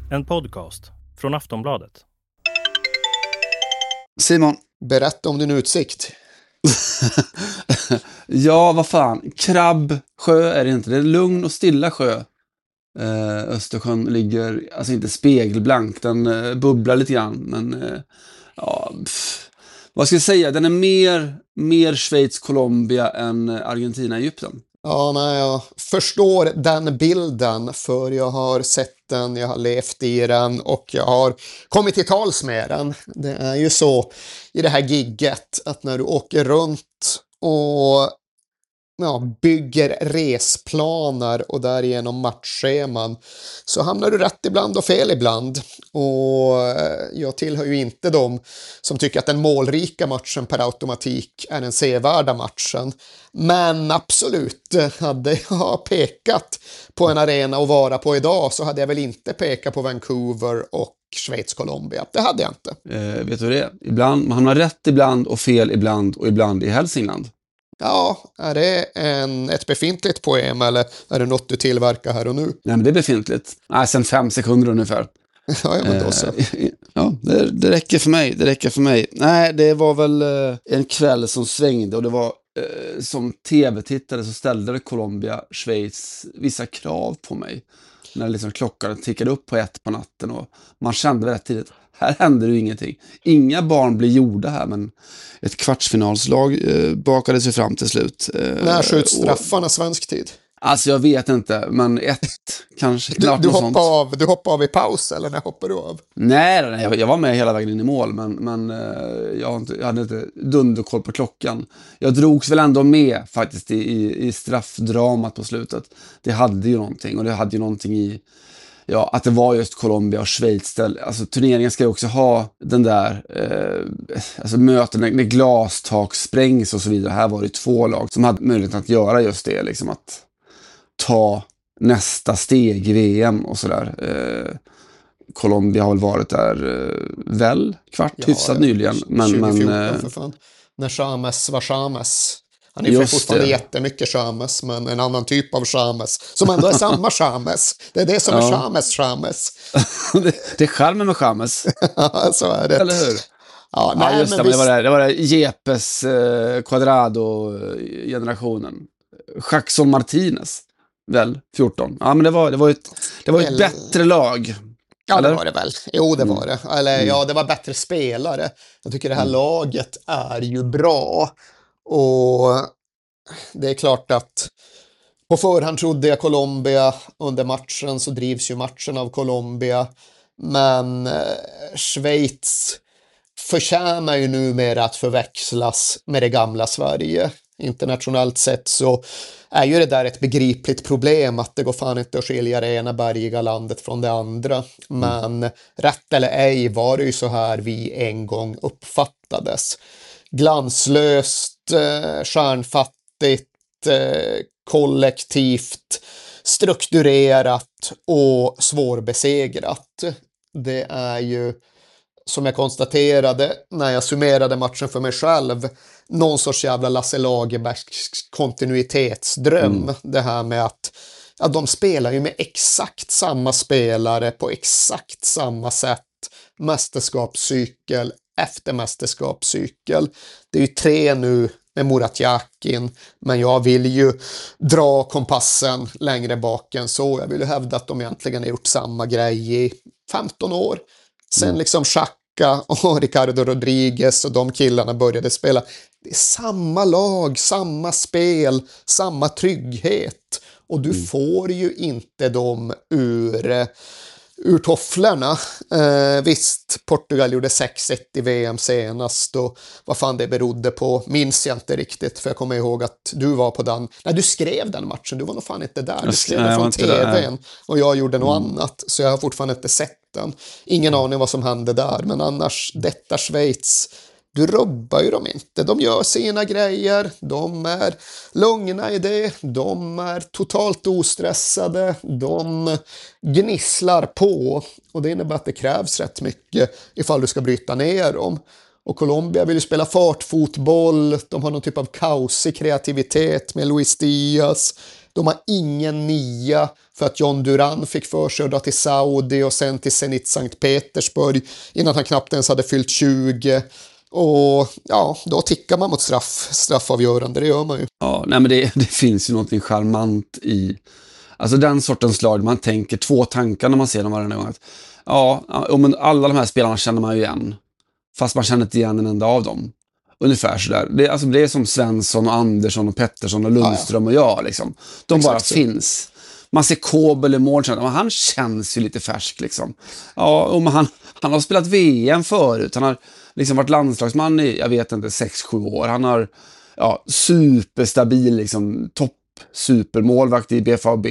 En podcast från Aftonbladet. Simon, berätta om din utsikt. Ja, vad fan. Krabbsjö är det inte. Det är lugn och stilla sjö. Östersjön ligger, alltså inte spegelblank. Den bubblar lite grann. Men vad ska jag säga? Den är mer Schweiz, Colombia än Argentina, Egypten. Ja, nej, jag förstår den bilden, för jag har sett den, jag har levt i den och jag har kommit till tals med den. Det är ju så i det här gigget att när du åker runt och bygger resplaner och därigenom matchscheman, så hamnar du rätt ibland och fel ibland. Och jag tillhör ju inte de som tycker att den målrika matchen per automatik är den sevärda matchen. Men absolut, hade jag pekat på en arena att vara på idag, så hade jag väl inte pekat på Vancouver och Schweiz, Colombia. Det hade jag inte. Vet du vad det är? Ibland, man har rätt ibland och fel ibland, och ibland i Hälsingland. Ja, är det ett befintligt poem eller är det något du tillverkar här och nu? Nej, men det är befintligt. Nej, sen 5 sekunder ungefär. Ja, men då så. Ja, det räcker för mig. Nej, det var väl en kväll som svängde, och det var som tv-tittare så ställde Colombia, Schweiz vissa krav på mig. När liksom klockan tickade upp på 1 på natten, och man kände rätt tidigt, här händer ju ingenting. Inga barn blir gjorda här, men ett kvartsfinalslag bakade sig fram till slut. När skjuts straffarna svensk tid? Alltså jag vet inte, men 1 kanske. Du hoppar av i paus, eller när hoppar du av? Nej, jag var med hela vägen in i mål, men jag hade inte dunderkoll på klockan. Jag drogs väl ändå med faktiskt i straffdramat på slutet. Det hade ju någonting, och det hade ju någonting i att det var just Colombia och Schweiz. Alltså turneringen ska ju också ha den där alltså möten när glastak sprängs och så vidare. Här var det 2 lag som hade möjlighet att göra just det, liksom att ta nästa steg i VM och sådär. Colombia har väl varit där hyfsat nyligen. 2014 för fan. När Chames var Chames. Han är fortfarande jättemycket Chames, men en annan typ av Chames som ändå är samma Chames. Det är det som är Chames. Det är charmen med Chames. Ja, så är det. Eller hur? Ja, nej, just det, men det var det Jepes Cuadrado-generationen. Jackson Martinez, väl, 14. Ja, men det var ett bättre lag. Ja, eller? Det var det väl. Jo, det var det. Eller ja, det var bättre spelare. Jag tycker det här laget är ju bra. Och det är klart att på förhand trodde jag Colombia. Under matchen så drivs ju matchen av Colombia. Men Schweiz förtjänar ju numera att förväxlas med det gamla Sverige. Internationellt sett så är ju det där ett begripligt problem, att det går fan inte att skilja det ena bergiga landet från det andra. Men rätt eller ej var det ju så här vi en gång uppfattades. Glanslöst, stjärnfattigt, kollektivt, strukturerat och svårbesegrat. Det är ju, som jag konstaterade när jag summerade matchen för mig själv, någon sorts jävla Lasse Lagerbäcks kontinuitetsdröm. Det här med att de spelar ju med exakt samma spelare på exakt samma sätt, mästerskapscykel efter mästerskapscykel. Det är ju 3 nu med Murat Yakin, men jag vill ju dra kompassen längre bak än så. Jag vill ju hävda att de egentligen har gjort samma grej i 15 år. Sen liksom Xhaka och Ricardo Rodriguez och de killarna började spela. Det är samma lag, samma spel, samma trygghet. Och du får ju inte dem ur tofflorna. Visst, Portugal gjorde 6-1 i VM senast, och vad fan det berodde på minns jag inte riktigt, för jag kommer ihåg att du var på den. Nej, du skrev den matchen, du var nog fan inte där. Du skrev den från tvn och jag gjorde något annat, så jag har fortfarande inte sett den. Ingen aning vad som hände där, men annars, detta Schweiz, du rubbar ju dem inte. De gör sina grejer, de är lugna i det, de är totalt ostressade, de gnisslar på, och det innebär att det krävs rätt mycket ifall du ska bryta ner dem. Och Colombia vill ju spela fartfotboll, de har någon typ av kaosig kreativitet med Luis Diaz, De har ingen nia för att John Duran fick för sig att dra till Saudi och sen till Zenit Sankt Petersburg innan han knappt ens hade fyllt 20. Och ja, då tickar man mot straffavgörande, det gör man ju. Ja, nej, men det finns ju någonting charmant i, alltså den sortens lag, man tänker två tankar när man ser dem varje gång. Att, men alla de här spelarna känner man ju igen, fast man känner inte igen en enda av dem. Ungefär sådär. Det är som Svensson och Andersson och Pettersson och Lundström och jag liksom. De Exakt bara så. finns. Man ser Kobel i mål, han känns ju lite färsk liksom. Ja, och han har spelat VM förut. Han har liksom varit landslagsman i, jag vet inte, 6-7 år. Han har superstabil liksom, topp supermålvakt i BFAB.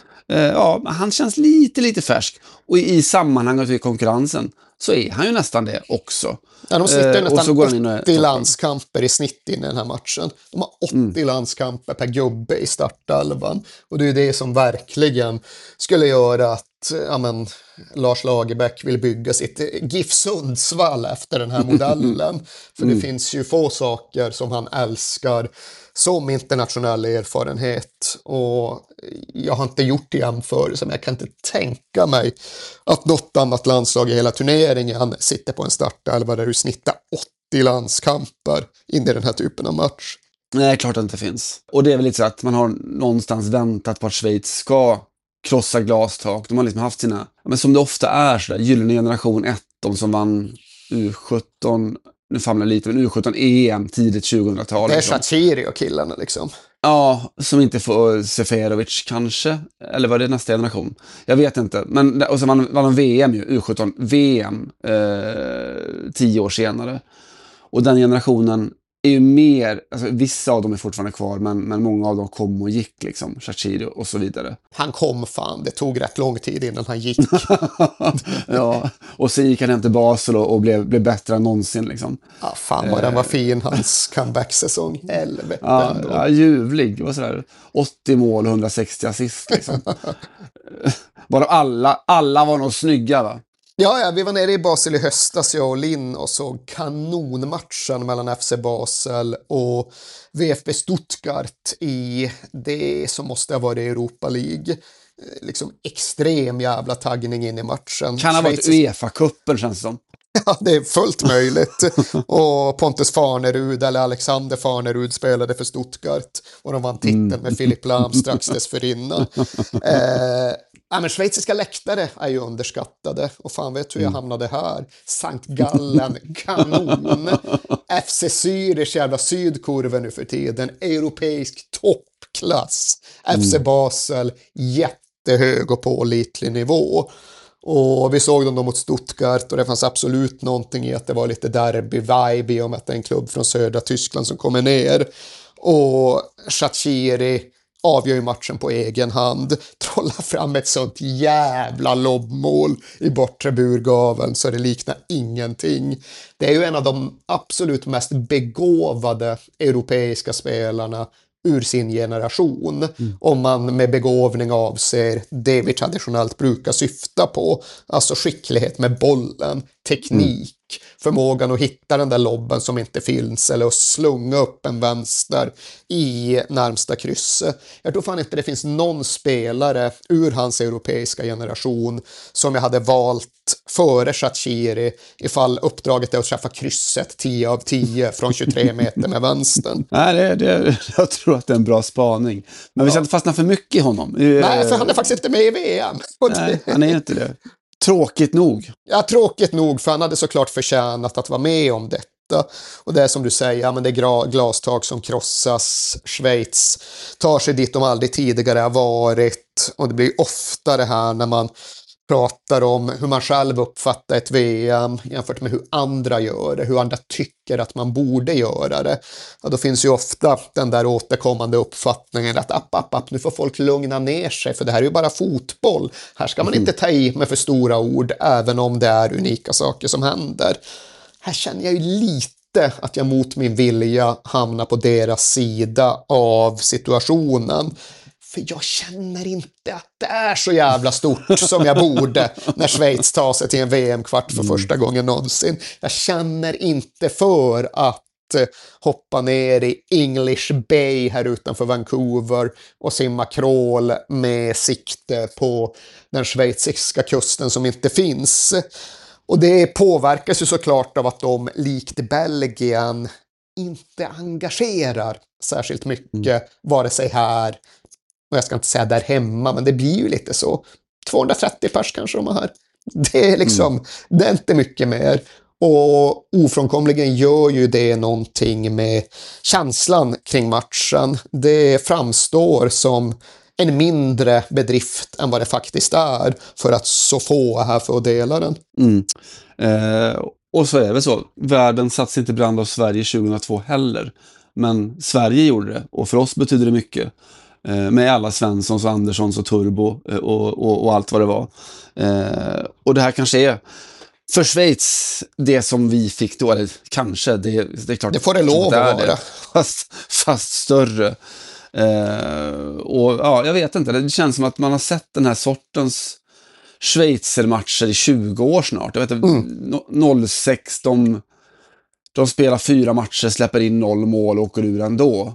Han känns lite färsk. Och i sammanhanget och i konkurrensen så är han ju nästan det också. Ja, de sitter och så nästan går han in och 80 landskamper i snitt i den här matchen. De har 80 landskamper per gubbe i startelvan. Och det är ju det som verkligen skulle göra att Lars Lagerbäck vill bygga sitt GIF Sundsvall efter den här modellen. För det finns ju få saker som han älskar som internationell erfarenhet. Och jag har inte gjort jämförelse, men jag kan inte tänka mig att något annat landslag i hela turneringen sitter på en startelva där du snittar 80 landskamper in i den här typen av match. Nej, klart att det inte finns. Och det är väl lite så att man har någonstans väntat på att Schweiz ska krossa glastak. De har liksom haft sina, men som det ofta är så där, gyllene generation 1, de som vann U17, nu famlar lite, men U17 EM tidigt 2000-tal. Det är liksom. Shaqiri och killarna liksom. Ja, som inte får Seferovic kanske, eller var det nästa generation? Jag vet inte, men och så vann de VM ju, U17 VM 10 år senare. Och den generationen är ju mer, alltså vissa av dem är fortfarande kvar, men många av dem kom och gick liksom, Shaqiri och så vidare. Han kom fan, det tog rätt lång tid innan han gick. Ja, och så gick han hem till Basel och blev bättre än någonsin liksom. Ja, fan vad den var fin, hans comeback-säsong. Helvete. Ja, ljuvlig. Det var sådär 80 mål och 160 assist liksom. Bara alla var nog snygga, va? Ja, vi var nere i Basel i höstas, jag och Linn, och såg kanonmatchen mellan FC Basel och VfB Stuttgart i det som måste ha varit Europa League. Liksom extrem jävla taggning in i matchen. Kan ha varit UEFA-cupen, känns det som. Ja, det är fullt möjligt. Och Pontus Farnerud, eller Alexander Farnerud, spelade för Stuttgart. Och de vann titeln med Philipp Lahm strax dessförinnan. Men schweiziska läktare är ju underskattade. Och fan, vet du hur jag hamnade här? Sankt Gallen, kanon. FC Zürich, jävla sydkurven nu för tiden. Europeisk toppklass. FC Basel, jättehög och pålitlig nivå. Och vi såg dem då mot Stuttgart, och det fanns absolut någonting i att det var lite derby-vibe i och med att det är en klubb från södra Tyskland som kommer ner. Och Shaqiri avgör ju matchen på egen hand, trollar fram ett sånt jävla lobbmål i bortre burgaveln så det liknar ingenting. Det är ju en av de absolut mest begåvade europeiska spelarna ur sin generation, om man med begåvning avser det vi traditionellt brukar syfta på, alltså skicklighet med bollen, teknik, förmågan att hitta den där lobben som inte finns, eller att slunga upp en vänster i närmsta krysset. Jag tror fan inte det finns någon spelare ur hans europeiska generation som jag hade valt före Shaqiri ifall uppdraget är att träffa krysset 10 av 10 från 23 meter med vänstern. Nej, jag tror att det är en bra spaning. Men vi ska inte fastna för mycket i honom. Nej, för han är faktiskt inte med i VM. Nej, han är inte det. Tråkigt nog. Ja, tråkigt nog, för han hade såklart förtjänat att vara med om detta. Och det är som du säger, men det är glastak som krossas. Schweiz tar sig dit de aldrig tidigare har varit. Och det blir ofta det här när man pratar om hur man själv uppfattar ett VM jämfört med hur andra gör det, hur andra tycker att man borde göra det. Ja, då finns ju ofta den där återkommande uppfattningen att app, nu får folk lugna ner sig, för det här är ju bara fotboll. Här ska man inte ta i med för stora ord, även om det är unika saker som händer. Här känner jag ju lite att jag mot min vilja hamnar på deras sida av situationen. För jag känner inte att det är så jävla stort som jag borde när Schweiz tar sig till en VM-kvart för första gången någonsin. Jag känner inte för att hoppa ner i English Bay här utanför Vancouver och simma crawl med sikte på den schweiziska kusten som inte finns. Och det påverkas ju såklart av att de likt Belgien inte engagerar särskilt mycket, vare sig här, och jag ska inte säga där hemma, men det blir ju lite så. 230 pers kanske de har här. Det är liksom, det är inte mycket mer. Och ofrånkomligen gör ju det någonting med känslan kring matchen. Det framstår som en mindre bedrift än vad det faktiskt är, för att så få är här för att dela den. Och så är det så. Världen satt inte brand av Sverige 2002 heller. Men Sverige gjorde det. Och för oss betyder det mycket. Med alla Svenssons och Anderssons och Turbo och allt vad det var. Och det här kanske är för Schweiz det som vi fick då. Eller kanske, det är klart. Det får det lov att vara. Fast större. Och ja, jag vet inte. Det känns som att man har sett den här sortens Schweizer-matcher i 20 år snart. Jag vet 06, de spelar 4 matcher, släpper in 0 mål och åker ur ändå.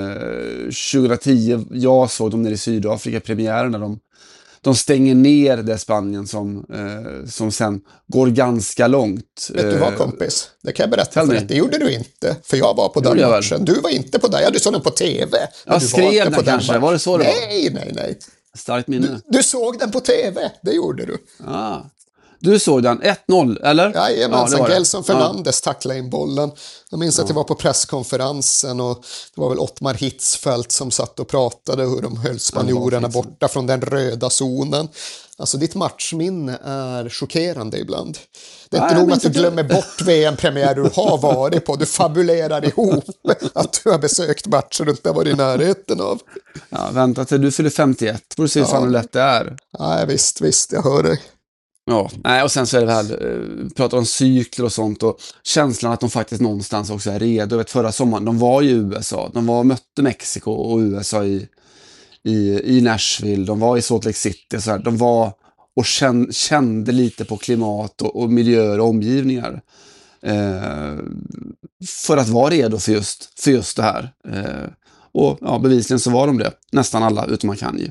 2010, jag såg dem nere i Sydafrika, premiären, när de stänger ner det Spanien som sen går ganska långt. Vet du vad, kompis? Det kan jag berätta för dig. Det gjorde du inte, för jag var på den matchen. Du var inte på den, du såg den på tv. Jag skrev den kanske, var det så det var? Nej. Starkt minne. Du såg den på tv, det gjorde du. Du såg den 1-0, eller? Jajamensan, Gelson Fernandes tacklade in bollen. Jag minns att det var på presskonferensen och det var väl Ottmar Hitzfeldt som satt och pratade hur de höll spanjorerna borta från den röda zonen. Alltså ditt matchminne är chockerande ibland. Det är inte nog att du glömmer bort VM-premiär du har varit på. Du fabulerar ihop att du har besökt matcher du inte har varit i närheten av. Ja, vänta till du fyller 51. Får du se hur lätt det är. Nej, visst, jag hör dig. Ja, nej, och sen så är det väl pratar om cykler och sånt, och känslan att de faktiskt någonstans också är redo. Jag vet, förra sommaren, de var i USA, mötte Mexiko och USA i Nashville, de var i Salt Lake City, så här. De var och kände lite på klimat och miljöer och omgivningar för att vara redo för just det här. Och ja, bevisligen så var de det, nästan alla utom Akanji.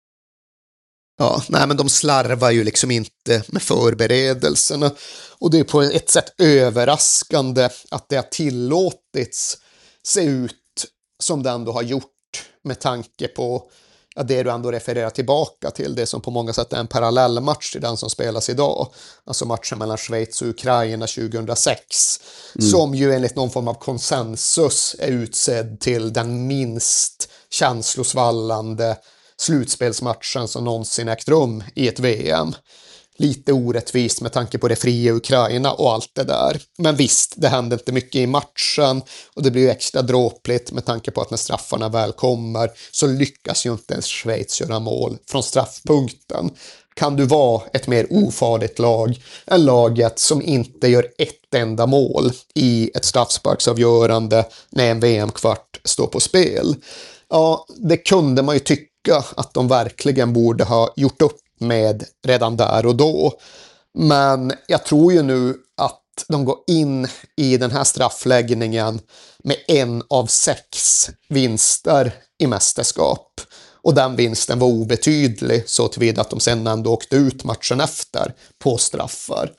Ja, nej, men de slarvar ju liksom inte med förberedelserna, och det är på ett sätt överraskande att det har tillåtits se ut som det ändå har gjort, med tanke på det du ändå refererar tillbaka till, det som på många sätt är en parallellmatch till den som spelas idag, alltså matchen mellan Schweiz och Ukraina 2006, som ju enligt någon form av konsensus är utsedd till den minst känslosvallande slutspelsmatchen som någonsin ägt rum i ett VM. Lite orättvist med tanke på det fria Ukraina och allt det där. Men visst, det hände inte mycket i matchen, och det blir ju extra dråpligt med tanke på att när straffarna väl kommer så lyckas ju inte ens Schweiz göra mål från straffpunkten. Kan du vara ett mer ofarligt lag än laget som inte gör ett enda mål i ett straffsparksavgörande när en VM-kvart står på spel? Ja, det kunde man ju tycka att de verkligen borde ha gjort upp med redan där och då. Men jag tror ju nu att de går in i den här straffläggningen med 1 av 6 vinster i mästerskap. Och den vinsten var obetydlig, så tillvida att de sen ändå åkte ut matchen efter på straffar.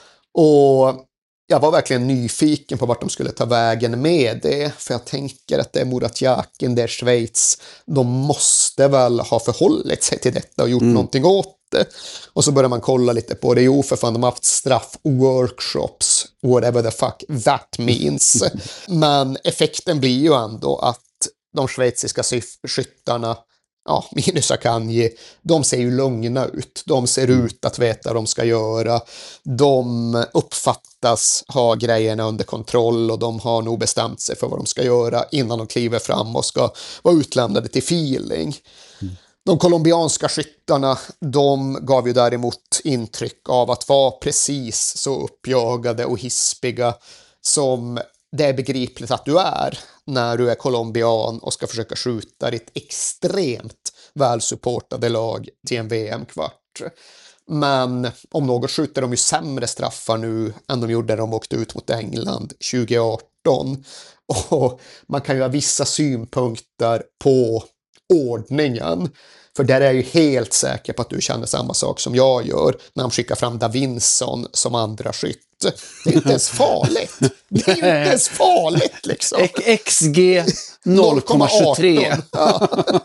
Och jag var verkligen nyfiken på vart de skulle ta vägen med det, för jag tänker att det är Murat Yakin, det är Schweiz. De måste väl ha förhållit sig till detta och gjort någonting åt det. Och så börjar man kolla lite på det. Jo, för fan, de har haft straff-workshops, whatever the fuck that means. Men effekten blir ju ändå att de schweiziska skyttarna, minus Akanji, de ser ju lugna ut. De ser ut att veta vad de ska göra. De uppfattas ha grejerna under kontroll, och de har nog bestämt sig för vad de ska göra innan de kliver fram och ska vara utlämnade till feeling. De colombianska skyttarna, de gav ju däremot intryck av att vara precis så uppjagade och hispiga som det är begripligt att du är när du är colombian och ska försöka skjuta ditt extremt välsupportade lag till en VM-kvart. Men om något skjuter de ju sämre straffar nu än de gjorde när de åkte ut mot England 2018. Och man kan ju ha vissa synpunkter på ordningen. För där är jag ju helt säker på att du känner samma sak som jag gör när de skickar fram Davinson som andra skytt. Det är inte ens farligt. Det är ju inte ens farligt liksom. XG 0,23. Ja.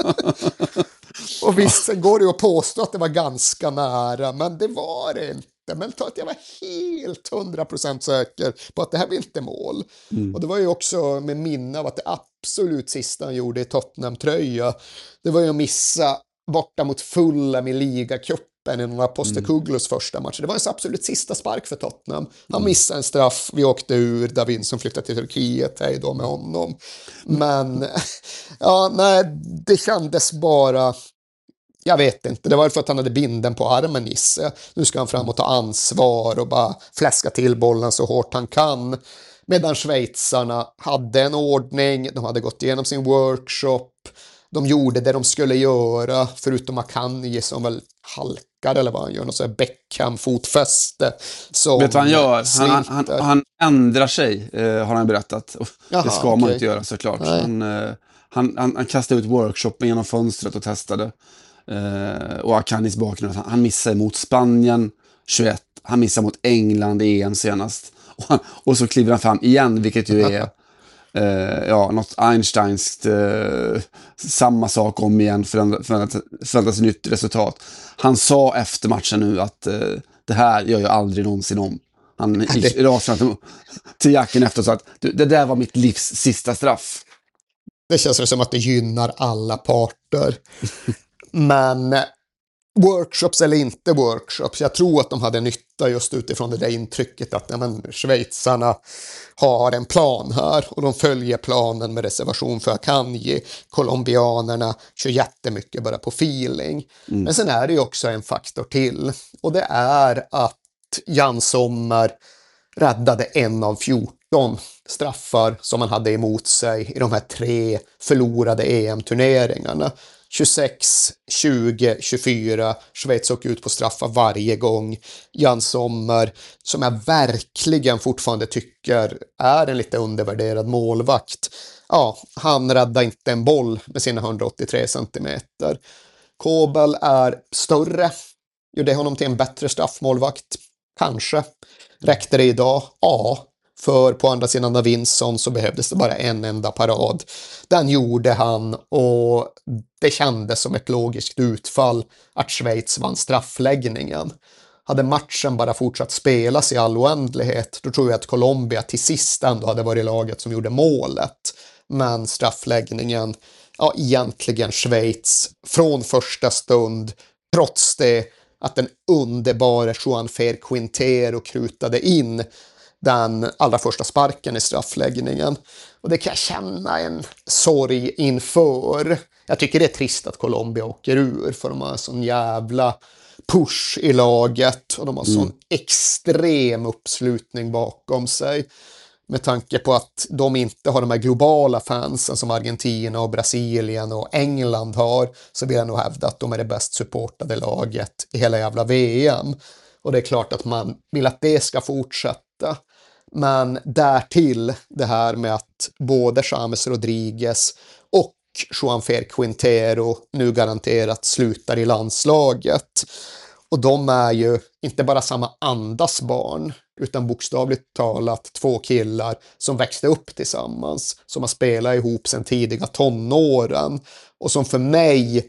Och visst, sen går det att påstå att det var ganska nära, men det var det inte. Men att jag var helt 100% säker på att det här blir inte mål. Och det var ju också med minne av att det absolut sista han gjorde i Tottenham-tröja, det var ju att missa borta mot Fulham i ligacupen i några Postecoglous första match. Det var hans absolut sista spark för Tottenham. Han missade en straff, vi åkte ur, Davinson flyttade till Turkiet, hej då med honom. Men ja, nej, det kändes bara, jag vet inte, det var för att han hade binden på armen gissar. Nu ska han fram och ta ansvar och bara fläska till bollen så hårt han kan. Medan schweizarna hade en ordning, de hade gått igenom sin workshop, de gjorde det de skulle göra, förutom Akanji som väl halkar eller vad han gör, något sådär Beckham-fotfäste. Vet du vad han gör? Han ändrar sig, har han berättat. Jaha, det ska man inte göra såklart. Han kastade ut workshopen genom fönstret och testade. Och Akanjis bakgrund, han missade mot Spanien 21, han missade mot England i EM senast. Och så kliver han fram igen, vilket ju är något Einsteinskt, samma sak om igen, förväntas nytt resultat. Han sa efter matchen nu att det här gör jag aldrig någonsin om. Han gick rasande till jacken efter och sa att det där var mitt livs sista straff. Det känns som att det gynnar alla parter. Men workshops eller inte workshops, jag tror att de hade nytta just utifrån det där intrycket att schweizarna har en plan här och de följer planen med reservation för Akanji. Colombianerna kör jättemycket bara på feeling. Men sen är det ju också en faktor till, och det är att Jan Sommer räddade 1 av 14 straffar som man hade emot sig i de här 3 förlorade EM-turneringarna. 26, 20, 24. Schweiz åker ut på straffar varje gång. Jan Sommer, som jag verkligen fortfarande tycker är en lite undervärderad målvakt. Ja, han räddar inte en boll med sina 183 centimeter. Kobel är större. Gjorde honom till en bättre straffmålvakt. Kanske. Räckte det idag? Ja. För på andra sidan Davinson så behövdes det bara en enda parad. Den gjorde han och det kändes som ett logiskt utfall att Schweiz vann straffläggningen. Hade matchen bara fortsatt spelas i all oändlighet, då tror jag att Colombia till sist ändå hade varit laget som gjorde målet. Men straffläggningen, ja egentligen Schweiz från första stund, trots det att den underbara Joan Fer Quintero krutade in den allra första sparken i straffläggningen. Och det kan jag känna en sorg inför. Jag tycker det är trist att Colombia åker ur, för de har en sån jävla push i laget och de har sån extrem uppslutning bakom sig. Med tanke på att de inte har de här globala fansen som Argentina och Brasilien och England har, så vill jag nog hävda att de är det bäst supportade laget i hela jävla VM. Och det är klart att man vill att det ska fortsätta. Men därtill det här med att både James Rodriguez och Joan Fer Quintero nu garanterat slutar i landslaget. Och de är ju inte bara samma andas barn, utan bokstavligt talat 2 killar som växte upp tillsammans, som har spelat ihop sedan tidiga tonåren och som för mig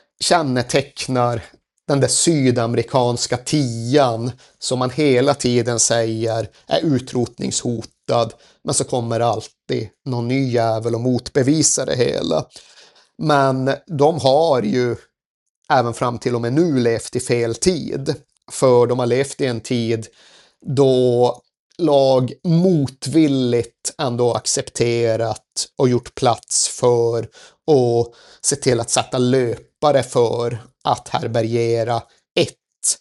kännetecknar den där sydamerikanska 10 som man hela tiden säger är utrotningshotad, men så kommer alltid någon ny jävel och motbevisa det hela. Men de har ju även fram till och med nu levt i fel tid, för de har levt i en tid då lag motvilligt ändå accepterat och gjort plats för och se till att sätta löpare för att härbärgera ett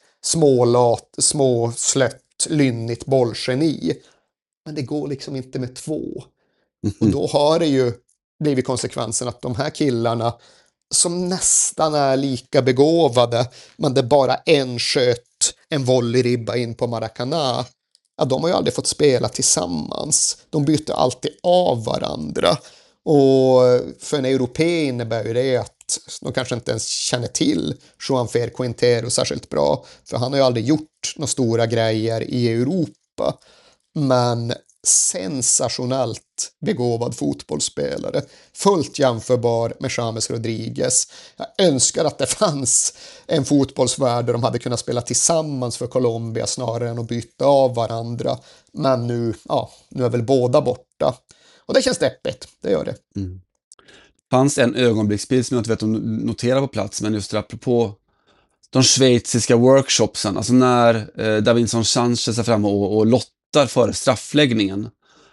småslött, lynnigt bollgeni. Men det går liksom inte med 2. Och då har det ju blivit konsekvensen att de här killarna som nästan är lika begåvade, men det bara en sköt en volleyribba in på Maracanã, ja, de har ju aldrig fått spela tillsammans. De byter alltid av varandra. Och för en europé innebär ju det att de kanske inte ens känner till Juanfer Quintero särskilt bra. För han har ju aldrig gjort några stora grejer i Europa. Men sensationellt begåvad fotbollsspelare. Fullt jämförbar med James Rodriguez. Jag önskar att det fanns en fotbollsvärld där de hade kunnat spela tillsammans för Colombia snarare än att byta av varandra. Men nu är väl båda borta. Och det känns deppigt, det gör det. Mm. Fanns en ögonblicksbild som jag inte vet om notera på plats, men just apropå de schweiziska workshopsen, alltså när Davinson Sanchez är framme och lottar före straffläggningen.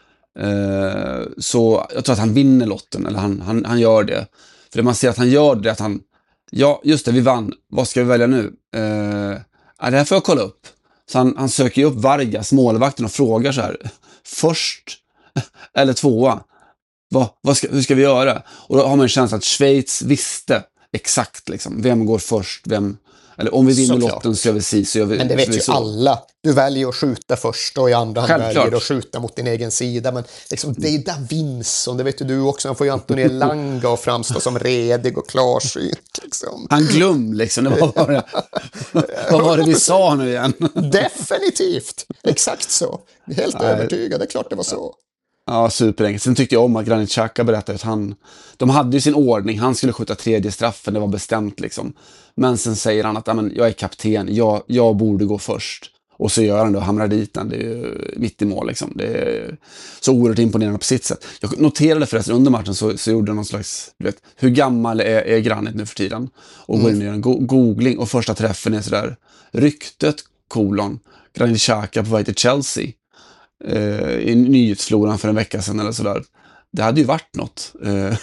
Så jag tror att han vinner lotten, eller han gör det. För det man ser att han gör det, att han, ja just det, vi vann, vad ska vi välja nu? Det här får jag kolla upp. Så han söker ju upp Vargas, målvakten, och frågar så här, först eller tvåa? Hur ska vi göra? Och då har man en känsla att Schweiz visste exakt liksom, vem går först, eller om vi vinner lotten så gör vi så gör vi. Men det vet ju så. Alla. Du väljer att skjuta först och i andra hand väljer att skjuta mot din egen sida. Men liksom, det är Davinson, det vet ju du också. Han får ju Antonio Langa att framstå som redig och klarsynt. Liksom. Han glöm liksom. Vad var det vi sa nu igen? Definitivt. Exakt så. Helt övertygad. Det är klart det var så. Ja, superenkelt. Sen tyckte jag om att Granit Xhaka berättade att de hade ju sin ordning. Han skulle skjuta tredje straffen, det var bestämt liksom. Men sen säger han att jag är kapten, jag borde gå först. Och så gör han det och hamrar dit den. Det är ju mitt i mål liksom. Det är så oerhört imponerande på sitt sätt. Jag noterade förresten under matchen så gjorde någon slags, du vet, hur gammal är Granit nu för tiden? Och går in och gör en googling och första träffen är sådär, ryktet, Granit Xhaka på väg till Chelsea. I nyhetsfloran för en vecka sedan eller sådär. Det hade ju varit något.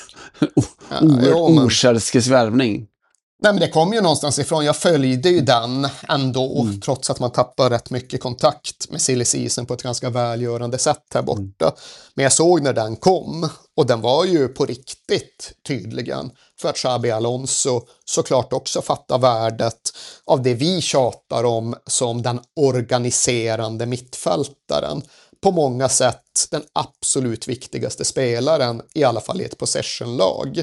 Okärskes värvning. Nej, men det kom ju någonstans ifrån. Jag följde ju den ändå, trots att man tappar rätt mycket kontakt med silly season på ett ganska välgörande sätt här borta. Men jag såg när den kom, och den var ju på riktigt tydligen. För att Xabi Alonso såklart också fattar värdet av det vi tjatar om som den organiserande mittfältaren. På många sätt den absolut viktigaste spelaren, i alla fall i ett possession-lag.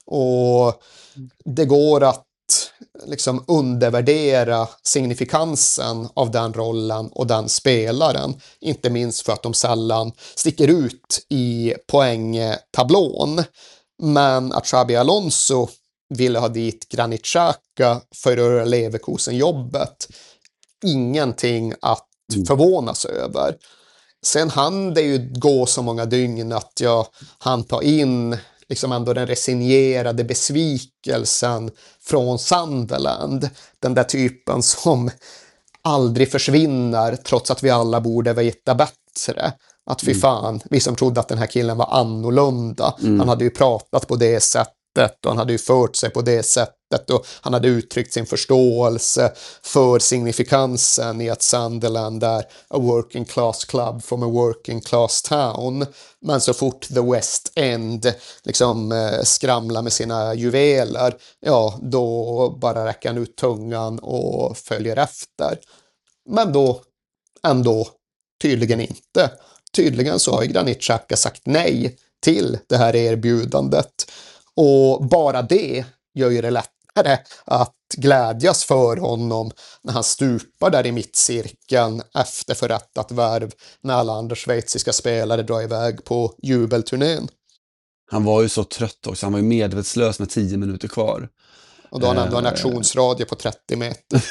Och det går att liksom undervärdera signifikansen av den rollen och den spelaren. Inte minst för att de sällan sticker ut i poängtablån. Men att Xabi Alonso ville ha dit Granit Xhaka för att göra Leverkusen-jobbet, ingenting att förvånas över. Sen hann det ju gå så många dygn att han ta in liksom ändå den resignerade besvikelsen från Sunderland. Den där typen som aldrig försvinner trots att vi alla borde veta bättre. Att fy fan, vi som trodde att den här killen var annorlunda. Han hade ju pratat på det sättet och han hade ju fört sig på det sättet och han hade uttryckt sin förståelse för signifikansen i att Sunderland är a working class club from a working class town. Men så fort the West End liksom skramlar med sina juveler, ja då bara räcker han ut tungan och följer efter. Men då ändå tydligen inte. Tydligen så har Granit Xhaka sagt nej till det här erbjudandet. Och bara det gör ju det lättare att glädjas för honom när han stupar där i mittcirkeln efter förrättat värv när alla andra schweiziska spelare drar iväg på jubelturnén. Han var ju så trött också, han var ju medvetslös med 10 minuter kvar. Och då har han ändå en aktionsradie på 30 meter.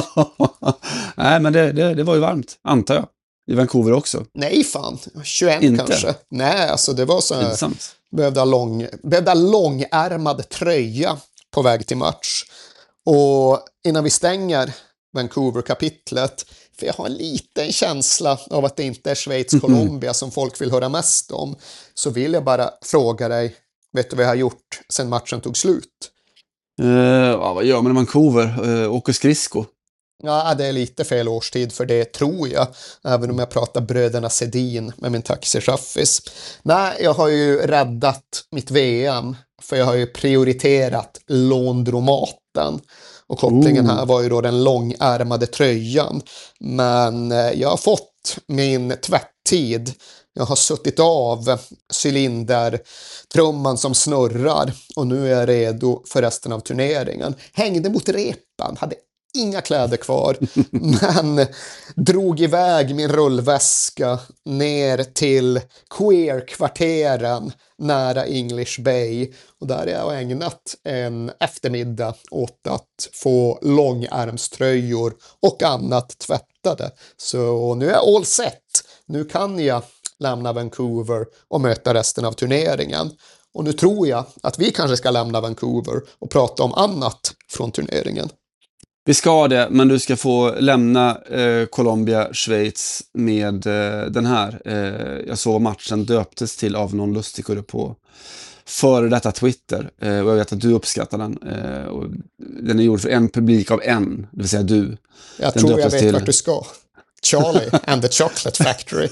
Nej, men det var ju varmt, antar jag. I Vancouver också. Nej fan, 21 inte. Kanske. Nej, alltså det var så här, behövde långärmad tröja på väg till match. Och innan vi stänger Vancouver-kapitlet, för jag har en liten känsla av att det inte är Schweiz-Colombia som folk vill höra mest om, så vill jag bara fråga dig, vet du vad jag har gjort sedan matchen tog slut? Vad gör man i Vancouver? Åker skridsko. Ja, det är lite fel årstid för det, tror jag. Även om jag pratar bröderna Sedin med min taxichaffis. Nej, jag har ju räddat mitt VM. För jag har ju prioriterat laundromaten. Och kopplingen här var ju då den långärmade tröjan. Men jag har fått min tvätttid. Jag har suttit av cylindertrumman som snurrar och nu är jag redo för resten av turneringen. Hängde mot repan, hade inga kläder kvar, men drog iväg min rullväska ner till queer-kvarteren nära English Bay. Och där har jag ägnat en eftermiddag åt att få långärmströjor och annat tvättade. Så nu är jag all set. Nu kan jag lämna Vancouver och möta resten av turneringen. Och nu tror jag att vi kanske ska lämna Vancouver och prata om annat från turneringen. Vi ska det, men du ska få lämna Colombia, Schweiz med den här. Jag såg matchen döptes till av någon lustigkurre på före detta Twitter. Och jag vet att du uppskattar den. Och den är gjord för en publik av en, det vill säga du. Jag den tror jag vet vart du ska. Charlie and the Chocolate Factory.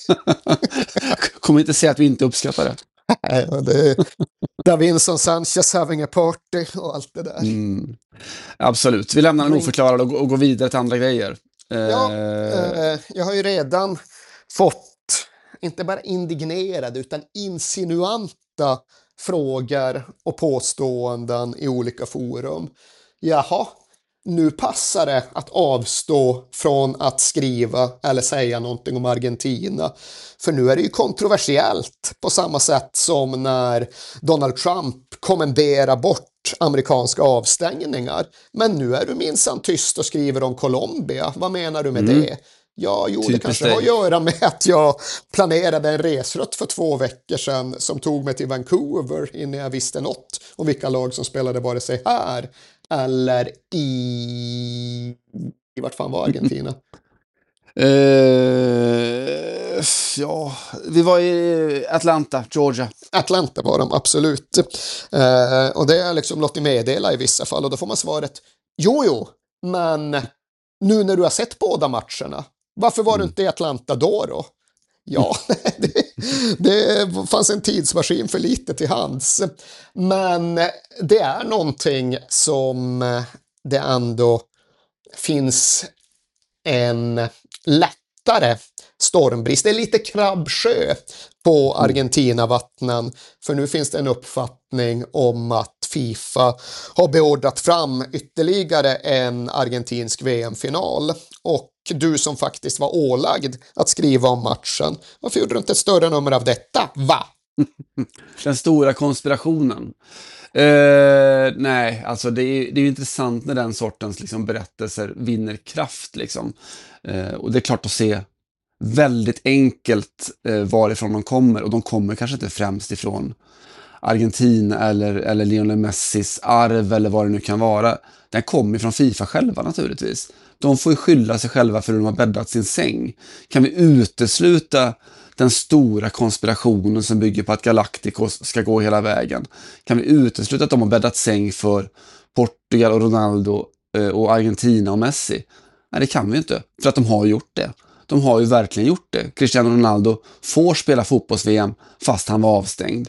Kommer inte säga att vi inte uppskattar det. Nej, det är Davinson Sanchez having a party och allt det där. Absolut. Vi lämnar den oförklarad och går vidare till andra grejer. Jag har ju redan fått inte bara indignerade utan insinuanta frågor och påståenden i olika forum. Jaha, nu passar det att avstå från att skriva eller säga någonting om Argentina. För nu är det ju kontroversiellt på samma sätt som när Donald Trump kommenderar bort amerikanska avstängningar. Men nu är du minsann tyst och skriver om Colombia. Vad menar du med det? Ja, jo, det kanske har att göra med att jag planerade en resrutt för 2 veckor sedan som tog mig till Vancouver innan jag visste något om vilka lag som spelade vare sig här eller i vart fan var Argentina? Ja, vi var i Atlanta, Georgia. Atlanta var de, absolut. Och det är liksom låtit meddela i vissa fall och då får man svaret, jo, men nu när du har sett båda matcherna, varför var du inte i Atlanta då? Ja, det fanns en tidsmaskin för lite till hands. Men det är någonting som det ändå finns en lättare stormbrist. Det är lite krabbsjö på Argentina-vattnen. För nu finns det en uppfattning om att FIFA har beordrat fram ytterligare en argentinsk VM-final. Och du som faktiskt var ålagd att skriva om matchen, varför gjorde du inte ett större nummer av detta? Va? Den stora konspirationen. Nej, alltså det är ju intressant när den sortens liksom berättelser vinner kraft. Liksom. Och det är klart att se väldigt enkelt varifrån de kommer. Och de kommer kanske inte främst ifrån Argentina eller Lionel Messis arv eller vad det nu kan vara. Den kommer från FIFA själva naturligtvis. De får ju skylla sig själva för hur de har bäddat sin säng. Kan vi utesluta den stora konspirationen som bygger på att Galacticos ska gå hela vägen? Kan vi utesluta att de har bäddat säng för Portugal och Ronaldo och Argentina och Messi? Nej, det kan vi inte. För att de har gjort det. De har ju verkligen gjort det. Cristiano Ronaldo får spela fotbolls-VM fast han var avstängd.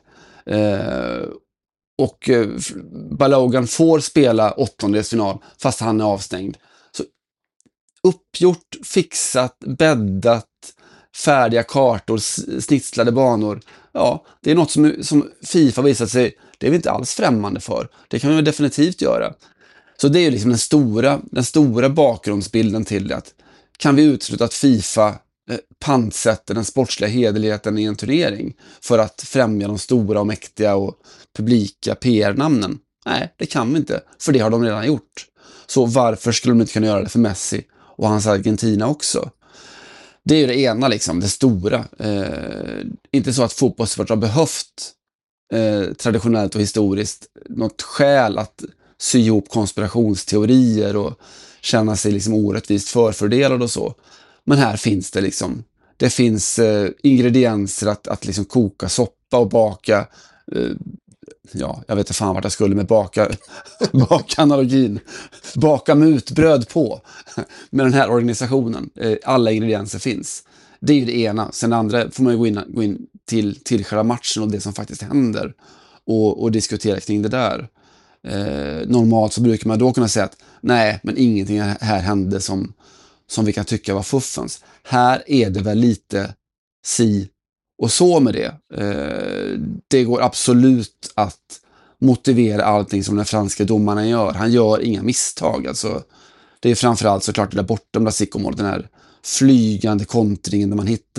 Och Balogan får spela åttondelsfinal fast han är avstängd. Så uppgjort, fixat, bäddat, färdiga kartor, snitslade banor. Ja, det är något som FIFA visat sig, det är vi inte alls främmande för. Det kan vi definitivt göra. Så det är ju liksom den stora bakgrundsbilden till det. Att kan vi utesluta att FIFA pantsätter den sportsliga hederligheten i en turnering för att främja de stora och mäktiga och publika PR-namnen? Nej, det kan vi inte, för det har de redan gjort. Så varför skulle de inte kunna göra det för Messi och hans Argentina också? Det är ju det ena, liksom, det stora. Inte så att fotbollssport har behövt traditionellt och historiskt något skäl att sy ihop konspirationsteorier och känna sig liksom orättvist förfördelad och så. Men här finns det liksom, det finns ingredienser att liksom koka soppa och baka, ja, jag vet inte fan vart jag skulle med baka analogin, baka mutbröd på med den här organisationen. Alla ingredienser finns. Det är ju det ena. Sen det andra får man ju gå in till själva matchen och det som faktiskt händer och diskutera kring det där. normalt så brukar man då kunna säga att nej, men ingenting här hände som vi kan tycka var fuffens. Här är det väl lite si och så med det. Det går absolut att motivera allting som den franska domaren gör. Han gör inga misstag. Alltså, det är framförallt såklart det där bortom Zico-målet, den här flygande kontringen där man hittar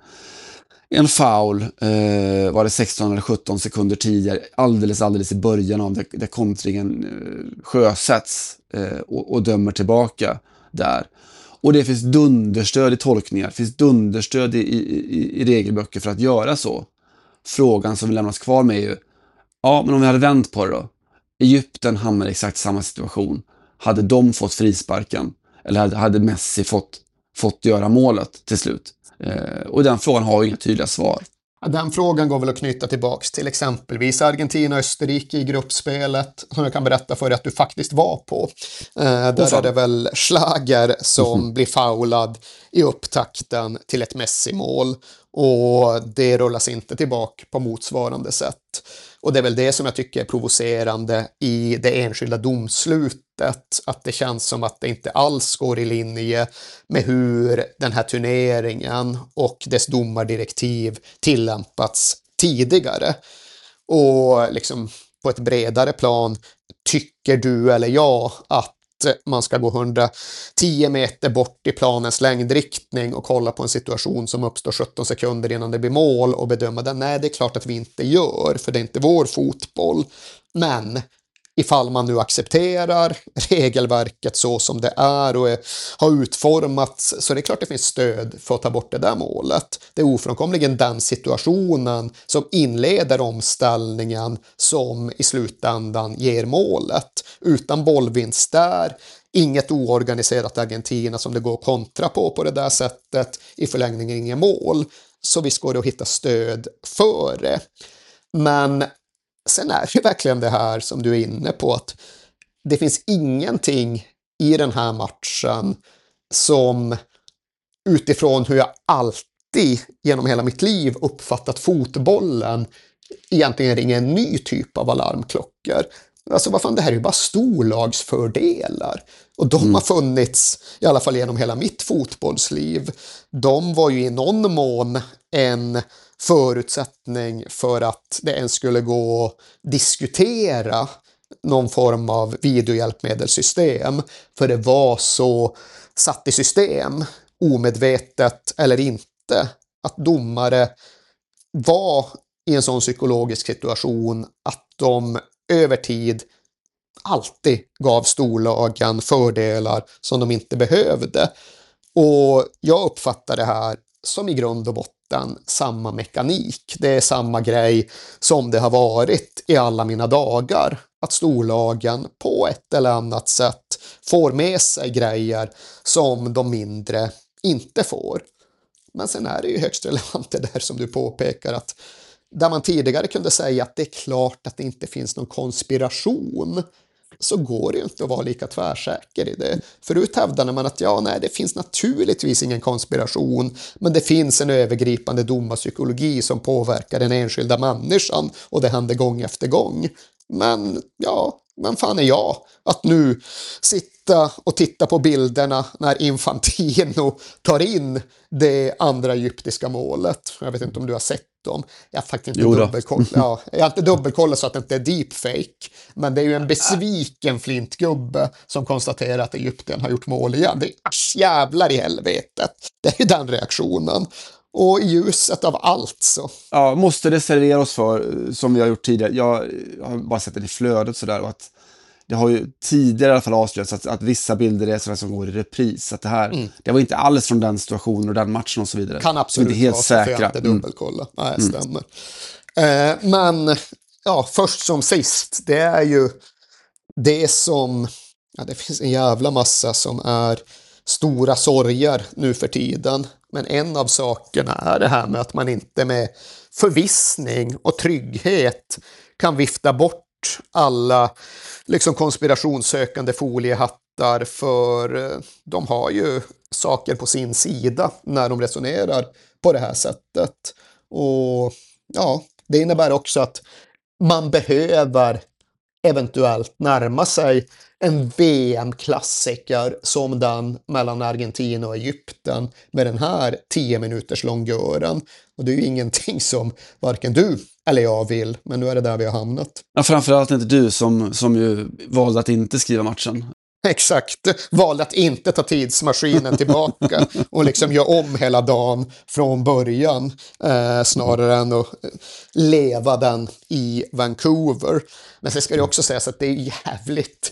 en foul, var det 16 eller 17 sekunder tidigare, alldeles i början av där kontringen sjösätts och dömer tillbaka där. Och det finns dunderstöd i tolkningar, det finns dunderstöd i regelböcker för att göra så. Frågan som vi lämnas kvar med är ju, ja, men om vi hade vänt på det då? Egypten hamnar i exakt samma situation. Hade de fått frisparken? Eller hade Messi fått göra målet till slut? Och den frågan har ju inga tydliga svar. Den frågan går väl att knyta tillbaks till exempelvis Argentina och Österrike i gruppspelet, som jag kan berätta för dig att du faktiskt var på. Där är det väl Schlager som blir foulad i upptakten till ett Messi-mål, och det rullas inte tillbaka på motsvarande sätt. Och det är väl det som jag tycker är provocerande i det enskilda domslutet, att det känns som att det inte alls går i linje med hur den här turneringen och dess domardirektiv tillämpats tidigare. Och liksom på ett bredare plan, tycker du eller jag att man ska gå 110 meter bort i planens längdriktning och kolla på en situation som uppstår 17 sekunder innan det blir mål och bedöma den? Nej, det är klart att vi inte gör, för det är inte vår fotboll. Men ifall man nu accepterar regelverket så som det är och har utformats, så det är klart det finns stöd för att ta bort det där målet. Det är ofrånkomligen den situationen som inleder omställningen som i slutändan ger målet. Utan bollvinst där, inget oorganiserat Argentina som det går kontra på det där sättet, i förlängningen inget mål. Så visst går det att hitta stöd för det. Men sen är det verkligen det här som du är inne på, att det finns ingenting i den här matchen som, utifrån hur jag alltid genom hela mitt liv uppfattat fotbollen, egentligen ringer en ny typ av alarmklockor. Alltså vad fan, det här är ju bara storlagsfördelar. Och de har funnits i alla fall genom hela mitt fotbollsliv. De var ju i någon mån en förutsättning för att det ens skulle gå att diskutera någon form av videohjälpmedelssystem. För det var så satt i system, omedvetet eller inte, att domare var i en sån psykologisk situation att de över tid alltid gav storlagen fördelar som de inte behövde. Och jag uppfattar det här som i grund och botten samma mekanik. Det är samma grej som det har varit i alla mina dagar. Att storlagen på ett eller annat sätt får med sig grejer som de mindre inte får. Men sen är det ju högst relevant det där som du påpekar, att där man tidigare kunde säga att det är klart att det inte finns någon konspiration, så går det ju inte att vara lika tvärsäker i det. Förut hävdade man att det finns naturligtvis ingen konspiration, men det finns en övergripande domarpsykologi som påverkar den enskilda människan, och det händer gång efter gång. Men vem fan är jag att nu sitta och titta på bilderna när Infantino tar in det andra egyptiska målet? Jag vet inte om du har sett dem. Jag har faktiskt inte dubbelkollat. Jag har inte dubbelkollat så att det inte är deepfake. Men det är ju en besviken flintgubbe som konstaterar att Egypten har gjort mål igen. Det är jävlar i helvetet. Det är ju den reaktionen. Och i ljuset av allt så. Ja, måste reservera oss för, som vi har gjort tidigare. Jag har bara sett det i flödet sådär, och att det har ju tidigare i alla fall avslöjats att vissa bilder är sådär som går i repris. Att det här, det var inte alls från den situationen och den matchen och så vidare. Kan absolut inte helt vara säkra. för jag inte dubbelkolla. Nej, stämmer. Men först som sist, det är ju det som, det finns en jävla massa som är stora sorger nu för tiden. Men en av sakerna är det här med att man inte med förvissning och trygghet kan vifta bort alla liksom konspirationssökande foliehattar, för de har ju saker på sin sida när de resonerar på det här sättet. Och det innebär också att man behöver eventuellt närma sig en VM-klassiker som den mellan Argentina och Egypten med den här 10 minuters långören. Och det är ju ingenting som varken du eller jag vill, men nu är det där vi har hamnat. Ja, framförallt inte du som ju valde att inte skriva matchen. Exakt, valde att inte ta tidsmaskinen tillbaka och liksom göra om hela dagen från början snarare än att leva den i Vancouver. Men sen ska det också sägas att det är jävligt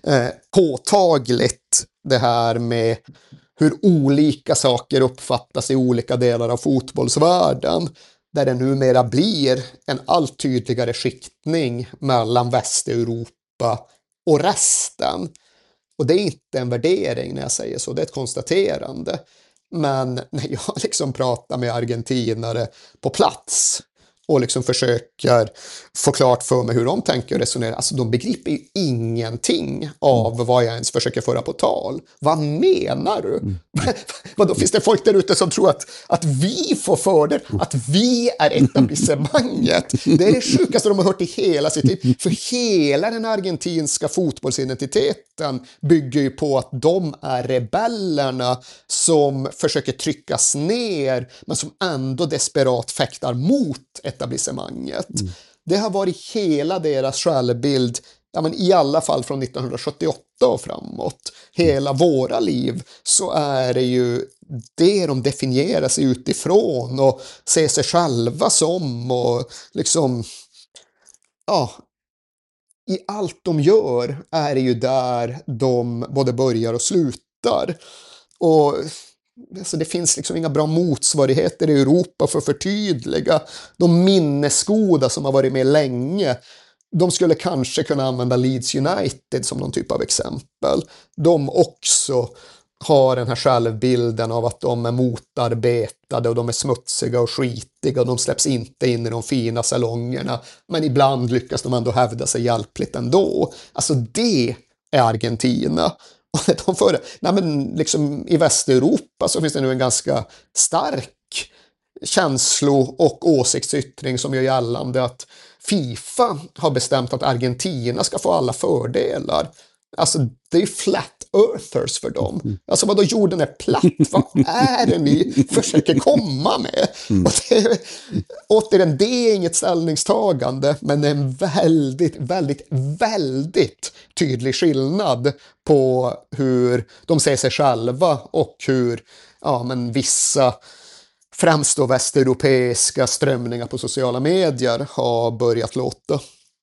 påtagligt det här med hur olika saker uppfattas i olika delar av fotbollsvärlden, där det numera blir en allt tydligare skiktning mellan Västeuropa och resten. Och det är inte en värdering när jag säger så, det är ett konstaterande. Men när jag liksom pratar med argentinare på plats och liksom försöker få klart för mig hur de tänker och resonerar, alltså de begriper ju ingenting av vad jag ens försöker föra på tal. Vad menar du? Vadå, finns det folk där ute som tror att vi får fördel, att vi är etablissemanget? Det är det sjukaste de har hört i hela sitt liv. För hela den argentinska fotbollsidentiteten bygger ju på att de är rebellerna som försöker tryckas ner, men som ändå desperat fäktar mot etablissemanget. Det har varit hela deras självbild, ja, men i alla fall från 1978 och framåt. Hela våra liv så är det ju det de definierar sig utifrån och ser sig själva som, och liksom ja, i allt de gör är det ju där de både börjar och slutar. Och alltså det finns liksom inga bra motsvarigheter i Europa för att förtydliga. De minnesgoda som har varit med länge, de skulle kanske kunna använda Leeds United som någon typ av exempel. De också har den här självbilden av att de är motarbetade och de är smutsiga och skitiga och de släpps inte in i de fina salongerna, men ibland lyckas de ändå hävda sig hjälpligt ändå. Alltså det är Argentina. Nej, men liksom i Västeuropa så finns det nu en ganska stark känslo- och åsiktsyttring som gör gällande att FIFA har bestämt att Argentina ska få alla fördelar. Alltså det är flat earthers för dem. Alltså vadå, jorden är platt? Vad är det ni försöker komma med? Och det, återigen, det är inget ställningstagande, men det är en väldigt, väldigt, väldigt tydlig skillnad på hur de ser sig själva och hur men vissa främst då västeuropeiska strömningar på sociala medier har börjat låta.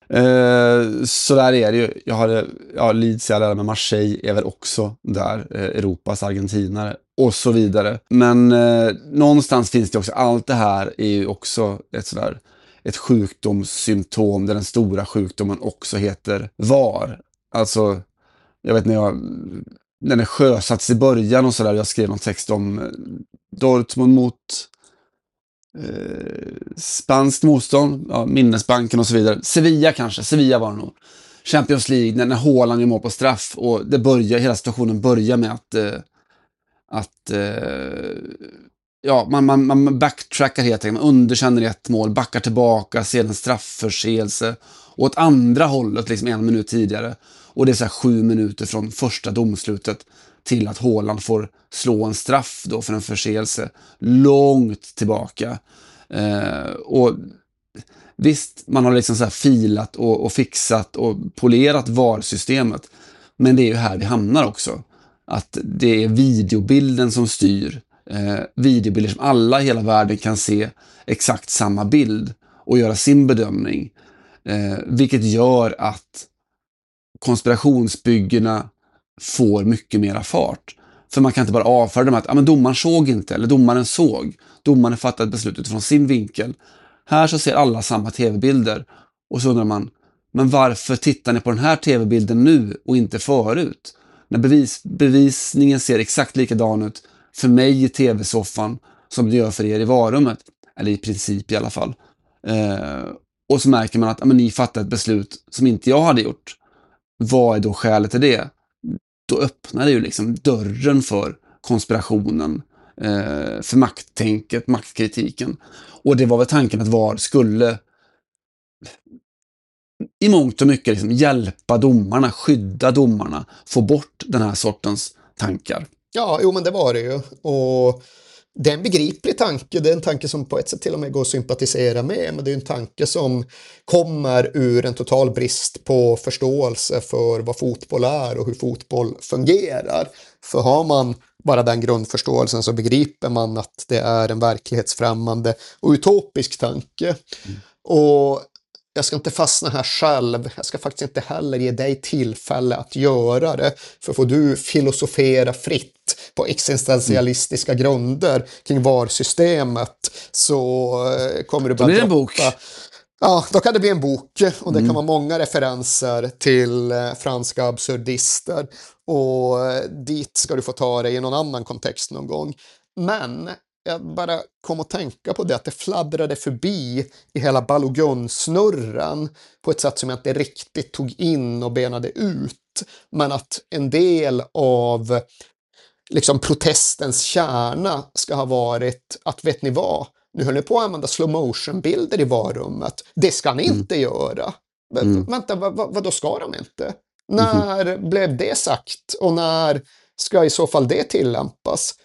Så där är det ju. Leeds, jag lärde med Marseille är väl också där, Europas argentinare och så vidare. Men någonstans finns det också, allt det här är ju också ett sjukdomssymptom där den stora sjukdomen också heter VAR. Alltså, jag vet när det sjösatts i början och sådär, jag skrev någon text om Dortmund mot spanskt motstånd, minnesbanken och så vidare. Sevilla var det nog. Champions League, när Haaland gör mål på straff och hela situationen börjar med att man backtrackar helt enkelt, man underkänner ett mål, backar tillbaka, ser en straffförseelse och åt andra hållet liksom 1 minut tidigare, och det är så här 7 minuter från första domslutet till att Haaland får slå en straff då för en förseelse långt tillbaka. Och visst, man har liksom så här filat och fixat och polerat VAR-systemet, men det är ju här vi hamnar också. Att det är videobilden som styr. Videobilder som alla i hela världen kan se exakt samma bild och göra sin bedömning. Vilket gör att konspirationsbyggena får mycket mera fart. För man kan inte bara avfärda dem att men domaren såg inte, eller domaren såg. Domaren fattade beslutet från sin vinkel. Här så ser alla samma tv-bilder. Och så undrar man, men varför tittar ni på den här tv-bilden nu och inte förut? När bevisningen ser exakt likadan ut för mig i tv-soffan som det gör för er i varummet. Eller i princip i alla fall. Och så märker man att ni fattar ett beslut som inte jag hade gjort. Vad är då skälet till det? Då öppnar det ju liksom dörren för konspirationen, för makttänket, maktkritiken. Och det var väl tanken att VAR skulle i mångt och mycket liksom hjälpa domarna, skydda domarna, få bort den här sortens tankar. Ja, jo men det var det ju. Och det är en begriplig tanke, det är en tanke som på ett sätt till och med går att sympatisera med, men det är en tanke som kommer ur en total brist på förståelse för vad fotboll är och hur fotboll fungerar. För har man bara den grundförståelsen så begriper man att det är en verklighetsfrämmande och utopisk tanke. Och jag ska inte fastna här själv, jag ska faktiskt inte heller ge dig tillfälle att göra det, för får du filosofera fritt på existentialistiska grunder kring VAR-systemet så kommer du bara blir det en bok. Ja, då kan det bli en bok och det kan vara många referenser till franska absurdister och dit ska du få ta det i någon annan kontext någon gång. Men jag bara kom att tänka på det att det fladdrade förbi i hela Balogun-snurran på ett sätt som jag inte riktigt tog in och benade ut. Men att en del av liksom protestens kärna ska ha varit att vet ni vad? Nu höll ni på att använda slow motion-bilder i varummet. Det ska ni inte göra. Vänta, vad då ska de inte? När blev det sagt? Och när ska i så fall det tillämpas?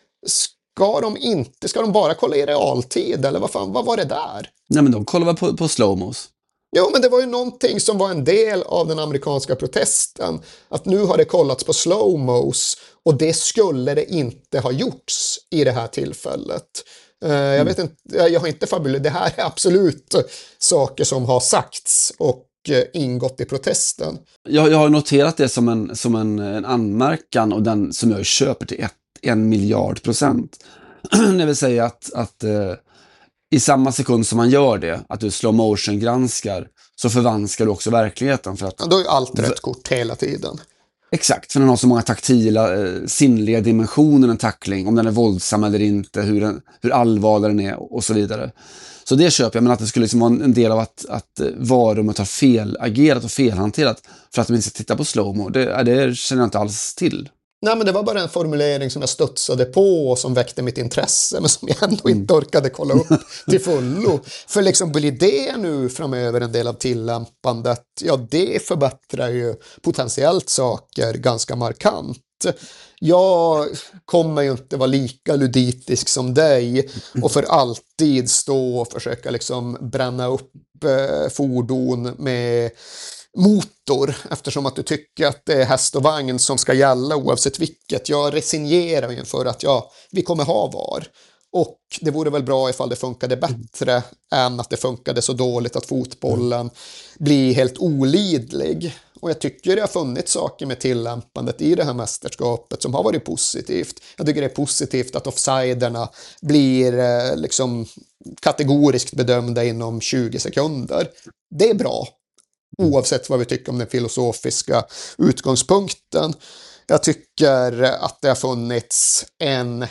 Ska de bara kolla i realtid? Eller vad var det där? Nej, men de kollar väl på slow-mos. Jo, men det var ju någonting som var en del av den amerikanska protesten. Att nu har det kollats på slow-mos och det skulle det inte ha gjorts i det här tillfället. Jag vet inte, jag har inte fabulerat. Det här är absolut saker som har sagts och ingått i protesten. Jag har noterat det som en anmärkan och den som jag köper till 1 miljard %. Det vill säga att i samma sekund som man gör det, att du slow motion granskar, så förvanskar du också verkligheten. För att, ja, då är allt rätt kort hela tiden. Exakt, för den har så många taktila, sinnliga dimensioner, en tackling, om den är våldsam eller inte, hur allvarlig den är och så vidare. Så det köper jag, men att det skulle liksom vara en del av att varummet har felagerat och felhanterat för att de inte ska titta på slowmo, det känner jag inte alls till. Nej, men det var bara en formulering som jag studsade på och som väckte mitt intresse, men som jag ändå inte orkade kolla upp till fullo. För liksom blir det nu framöver en del av tillämpandet, ja det förbättrar ju potentiellt saker ganska markant. Jag kommer ju inte vara lika luditisk som dig och för alltid stå och försöka liksom bränna upp fordon med motor, eftersom att du tycker att det är häst och vagn som ska gälla oavsett vilket. Jag resignerar inför att vi kommer ha VAR. Och det vore väl bra ifall det funkade bättre än att det funkade så dåligt att fotbollen blir helt olidlig. Och jag tycker det har funnits saker med tillämpandet i det här mästerskapet som har varit positivt. Jag tycker det är positivt att offsiderna blir liksom kategoriskt bedömda inom 20 sekunder. Det är bra. Oavsett vad vi tycker om den filosofiska utgångspunkten. Jag tycker att det har funnits en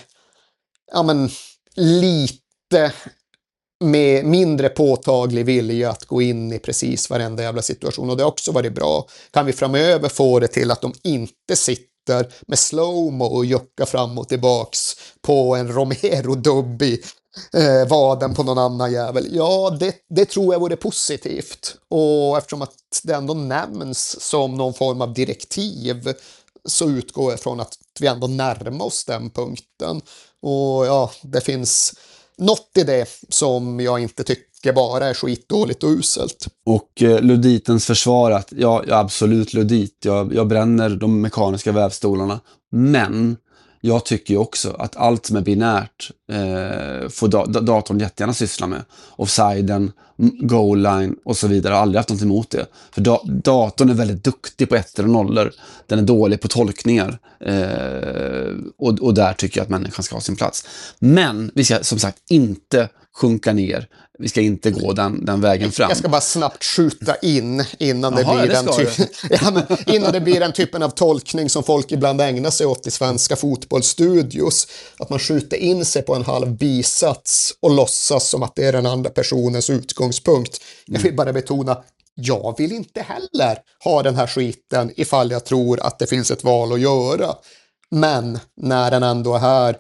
lite med mindre påtaglig vilja att gå in i precis varenda jävla situation. Och det har också varit bra. Kan vi framöver få det till att de inte sitter med slowmo och juckar fram och tillbaks på en Romero-dubb i vaden på någon annan jävel. Ja, det tror jag vore positivt. Och eftersom att det ändå nämns som någon form av direktiv så utgår jag från att vi ändå närmar oss den punkten. Och ja, det finns något i det som jag inte tycker bara är skitdåligt och uselt. Och luditens försvarat, ja absolut ludit. Jag bränner de mekaniska vävstolarna. Men jag tycker ju också att allt som är binärt får datorn jättegärna syssla med. Offsiden, goal line och så vidare. Jag har aldrig haft något emot det. För datorn är väldigt duktig på 1 och 0. Den är dålig på tolkningar. Och där tycker jag att människan ska ha sin plats. Men vi ska som sagt inte sjunka ner. Vi ska inte gå den vägen fram. Jag ska bara snabbt skjuta in innan det blir innan det blir den typen av tolkning som folk ibland ägnar sig åt i svenska fotbollsstudios. Att man skjuter in sig på en halv bisats och låtsas som att det är den andra personens utgångspunkt. Jag vill bara betona, jag vill inte heller ha den här skiten ifall jag tror att det finns ett val att göra. Men när den ändå är här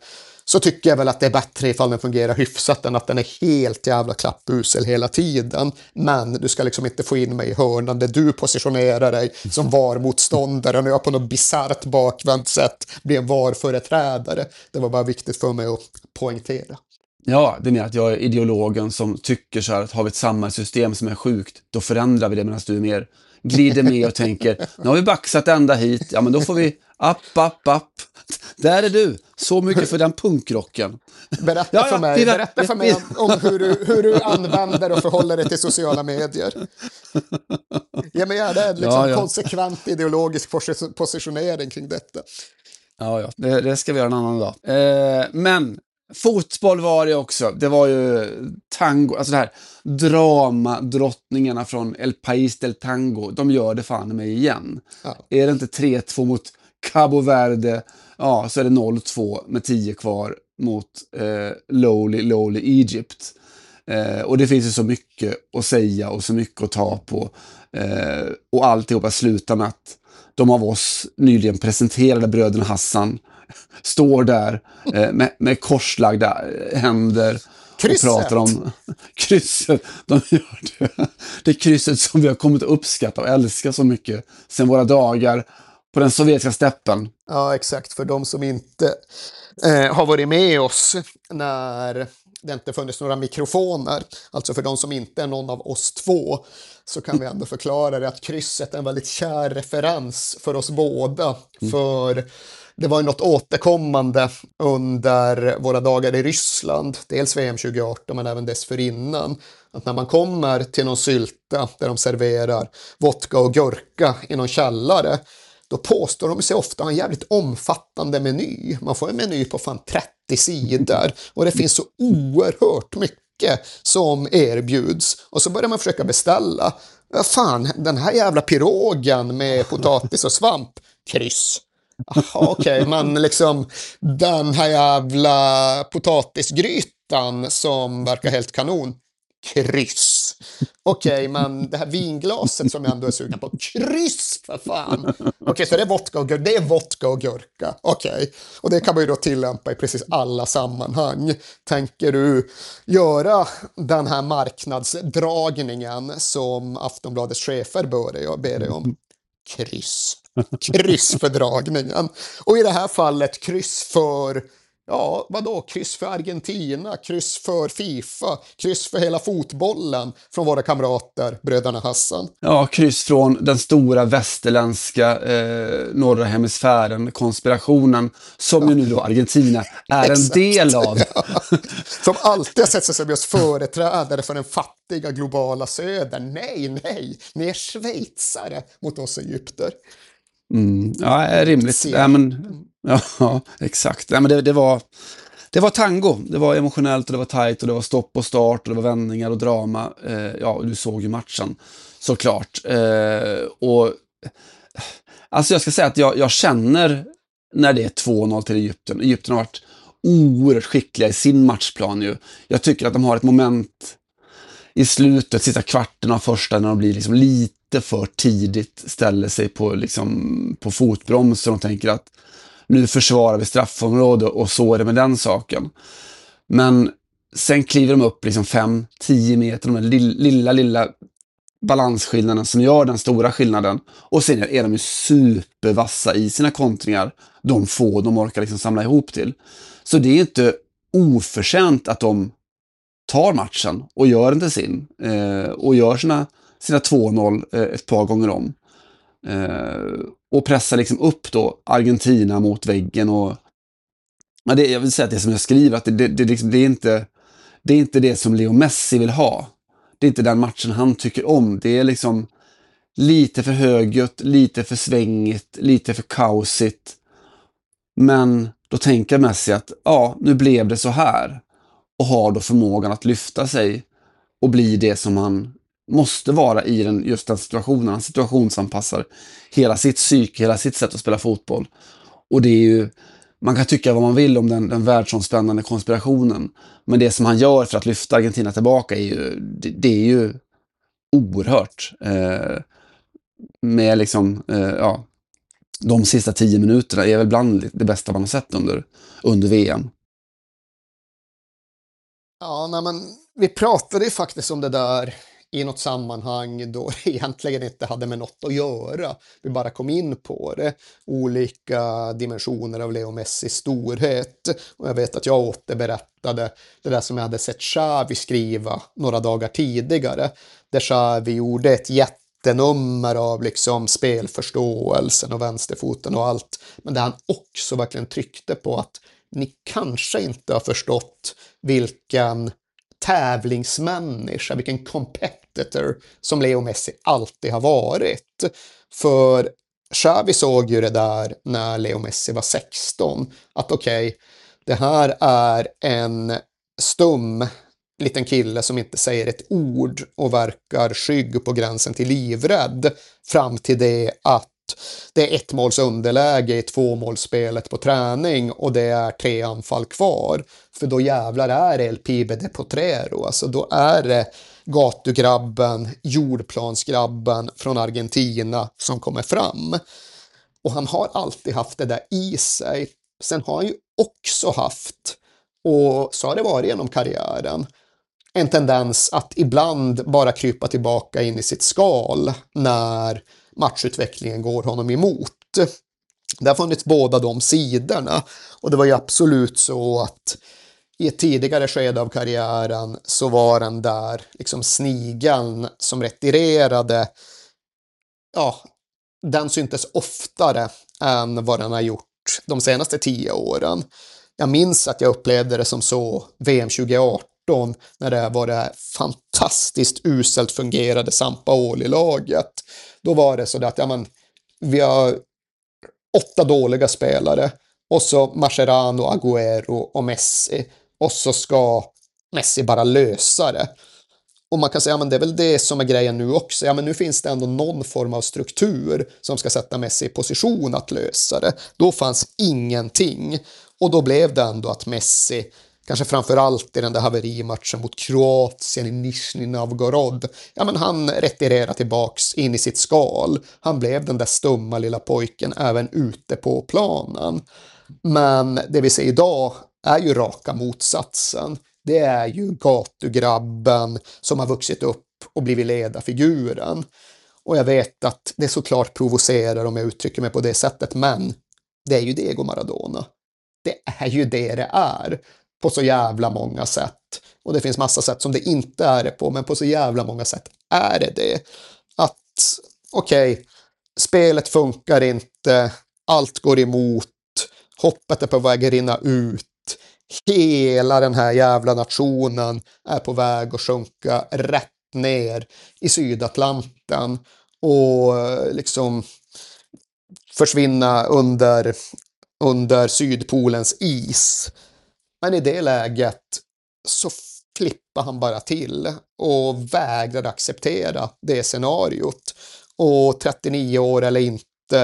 så tycker jag väl att det är bättre ifall den fungerar hyfsat än att den är helt jävla klappusel hela tiden. Men du ska liksom inte få in mig i hörnan där du positionerar dig som VAR-motståndare och jag på något bisarrt bakvänt sätt blir en VAR-företrädare. Det var bara viktigt för mig att poängtera. Ja, det är mer att jag är ideologen som tycker så här att har vi ett samhällssystem som är sjukt, då förändrar vi det, medan du är mer glider med och tänker, nu har vi baxat ända hit, ja men då får vi app. Där är du, så mycket för den punkrocken. Berätta för mig om hur du använder och förhåller dig till sociala medier. Ja, men det är liksom konsekvent ideologisk positionering kring detta. Ja, det ska vi göra en annan dag. Men fotboll var det också. Det var ju tango, alltså det här dramadrottningarna från El País del Tango. De gör det fan med igen. Ja. Är det inte 3-2 mot Cabo Verde, ja, så är det 0-2 med 10 kvar mot lowly Egypt. Och det finns ju så mycket att säga och så mycket att ta på. Och alltihopa slutar med att de av oss nyligen presenterade bröderna Hassan står där med korslagda händer krysset. Och pratar om krysset. De gör det. Det krysset som vi har kommit att uppskatta och älska så mycket sedan våra dagar på den sovjetiska steppen. Ja, exakt. För de som inte har varit med oss när det inte funnits några mikrofoner, alltså för de som inte är någon av oss två, så kan vi ändå förklara det att krysset är en väldigt kär referens för oss båda. För det var ju något återkommande under våra dagar i Ryssland, dels VM 2018 men även dessförinnan, att när man kommer till någon sylta där de serverar vodka och gurka i någon källare, då påstår de sig ofta ha en jävligt omfattande meny. Man får en meny på fan 30 sidor och det finns så oerhört mycket som erbjuds. Och så börjar man försöka beställa. Fan, den här jävla pirogen med potatis och svamp, kryss. Okej, men liksom den här jävla potatisgrytan som verkar helt kanon, kryss. Okej, men det här vinglaset som jag ändå är sugen på, kryss för fan. Okej, så det är vodka och gurka. Okej, och det kan man ju då tillämpa i precis alla sammanhang. Tänker du göra den här marknadsdragningen som Aftonbladets chefer ber dig om? Kryss för dragningen. Och i det här fallet kryss för, ja, vadå? Kryss för Argentina, kryss för FIFA, kryss för hela fotbollen från våra kamrater, bröderna Hassan. Ja, kryss från den stora västerländska norra hemisfären, konspirationen, som ju nu då Argentina är en del av. Ja. Som alltid har sett sig som just företrädare för den fattiga globala södern. Nej, ni är schweizare mot oss egypter. Ja, rimligt. Ja, exakt. Ja, men det var tango. Det var emotionellt och det var tajt och det var stopp och start och det var vändningar och drama. Ja, du såg ju matchen såklart. Och alltså jag ska säga att jag känner när det är 2-0 till Egypten. Egypten har varit oerhört skickliga i sin matchplan ju. Jag tycker att de har ett moment i slutet, sista kvarten av första, när de blir liksom lite för tidigt ställer sig på fotbromsen och tänker att nu försvarar vi straffområde och så är det med den saken. Men sen kliver de upp liksom 5-10 meter, de lilla balansskillnaden som gör den stora skillnaden. Och sen är de ju supervassa i sina kontringar. De orkar liksom samla ihop till. Så det är inte oförtjänt att de tar matchen och gör den till sin. Och gör sina 2-0 ett par gånger om. Och pressar liksom upp då Argentina mot väggen. Och jag vill säga att det som jag skriver, att det är inte det som Leo Messi vill ha. Det är inte den matchen han tycker om. Det är liksom lite för högljutt, lite för svängigt, lite för kaosigt. Men då tänker Messi att ja, nu blev det så här. Och har då förmågan att lyfta sig och bli det som han måste vara i just den situationen. Han situationsanpassar hela sitt psyke, hela sitt sätt att spela fotboll. Och det är ju, man kan tycka vad man vill om den världsomspännande konspirationen. Men det som han gör för att lyfta Argentina tillbaka det är ju oerhört. Med liksom, de sista 10 minuterna är väl bland det bästa man har sett under VM. Ja, nej, men vi pratade ju faktiskt om det där i något sammanhang då det egentligen inte hade med något att göra. Vi bara kom in på det. Olika dimensioner av Leo Messis storhet. Och jag vet att jag återberättade det där som jag hade sett Xavi skriva några dagar tidigare. Där Xavi gjorde ett jättenummer av liksom spelförståelsen och vänsterfoten och allt. Men där han också verkligen tryckte på att ni kanske inte har förstått vilken tävlingsmänniska, vilken competitor som Leo Messi alltid har varit. För Xavi såg ju det där när Leo Messi var 16, att okej, det här är en stum liten kille som inte säger ett ord och verkar skygg på gränsen till livrädd fram till det att det är ett måls underläge i 2-målsspelet på träning och det är 3 anfall kvar. För då jävlar är det El Pibe de Potrero. Alltså då är det gatugrabben, jordplansgrabben från Argentina som kommer fram. Och han har alltid haft det där i sig. Sen har han ju också haft, och så har det varit genom karriären, en tendens att ibland bara krypa tillbaka in i sitt skal när matchutvecklingen går honom emot. Det har funnits båda de sidorna och det var ju absolut så att i ett tidigare skede av karriären så var den där liksom snigeln som retirerade, ja, den syntes oftare än vad den har gjort de senaste 10 åren. Jag minns att jag upplevde det som så VM 2018 när det var det fantastiskt uselt fungerade Sampaoli-laget. Då var det så att vi har 8 dåliga spelare och så Mascherano, Agüero och Messi och så ska Messi bara lösa det. Och man kan säga att det är väl det som är grejen nu också. Ja, men nu finns det ändå någon form av struktur som ska sätta Messi i position att lösa det. Då fanns ingenting. Och då blev det ändå att Messi, kanske framförallt i den där haverimatchen mot Kroatien i Nizhny Novgorod, ja men han retirerade tillbaks in i sitt skal. Han blev den där stumma lilla pojken även ute på planen. Men det vi ser idag är ju raka motsatsen. Det är ju gatugrabben som har vuxit upp och blivit ledarfiguren. Och jag vet att det såklart provocerar om jag uttrycker mig på det sättet, men det är ju Diego Maradona. Det är ju det är på så jävla många sätt. Och det finns massa sätt som det inte är det på, men på så jävla många sätt är det. Att okej, spelet funkar inte, allt går emot, hoppet är på väg att rinna ut. Hela den här jävla nationen är på väg att sjunka rätt ner i Sydatlanten och liksom försvinna under Sydpolens is. Men i det läget så flippar han bara till och vägrar acceptera det scenariot. Och 39 år eller inte,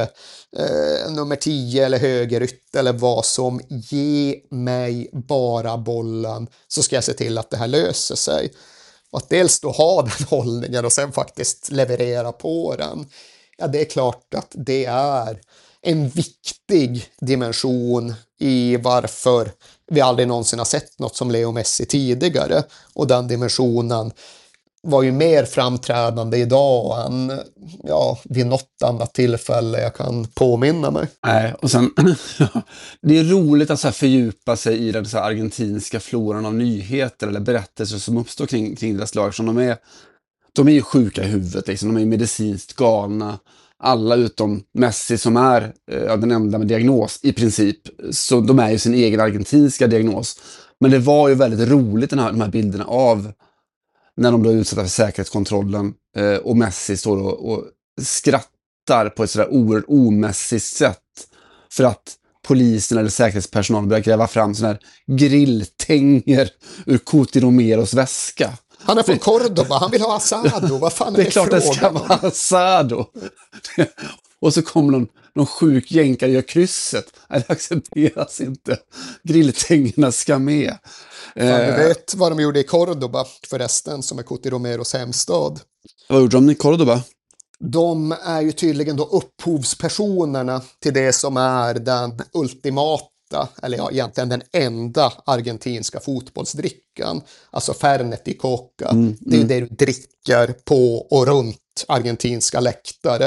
nummer 10 eller högerytt eller vad som, ge mig bara bollen så ska jag se till att det här löser sig. Och att dels då ha den hållningen och sen faktiskt leverera på den, ja det är klart att det är en viktig dimension i varför vi aldrig någonsin har sett något som Leo Messi tidigare. Och den dimensionen var ju mer framträdande idag än vid något annat tillfälle jag kan påminna mig. Nej, och sen det är roligt att så här fördjupa sig i den så här argentinska floran av nyheter eller berättelser som uppstår kring deras lag. Som de är ju sjuka i huvudet, liksom. De är ju medicinskt galna. Alla utom Messi som är den enda med diagnos i princip. Så de är ju sin egen argentinska diagnos. Men det var ju väldigt roligt de här bilderna av när de blev utsatta för säkerhetskontrollen och Messi står och skrattar på ett sådär oerhört omässigt sätt för att polisen eller säkerhetspersonalen börjar gräva fram sådana här grilltänger ur Cuti Romeros väska. Han är från Cordoba, han vill ha asado. Vad fan är det är klart det ska vara asado. Och så kommer någon sjuk jänkare och gör krysset. Nej, det accepteras inte. Grilltängerna ska med. Du vet vad de gjorde i Cordoba förresten, som är Cuti Romeros hemstad. Vad gjorde de i Cordoba? De är ju tydligen då upphovspersonerna till det som är den ultimata eller ja, egentligen den enda argentinska fotbollsdrickan, alltså Fernet i Coca. Det är det du dricker på och runt argentinska läktare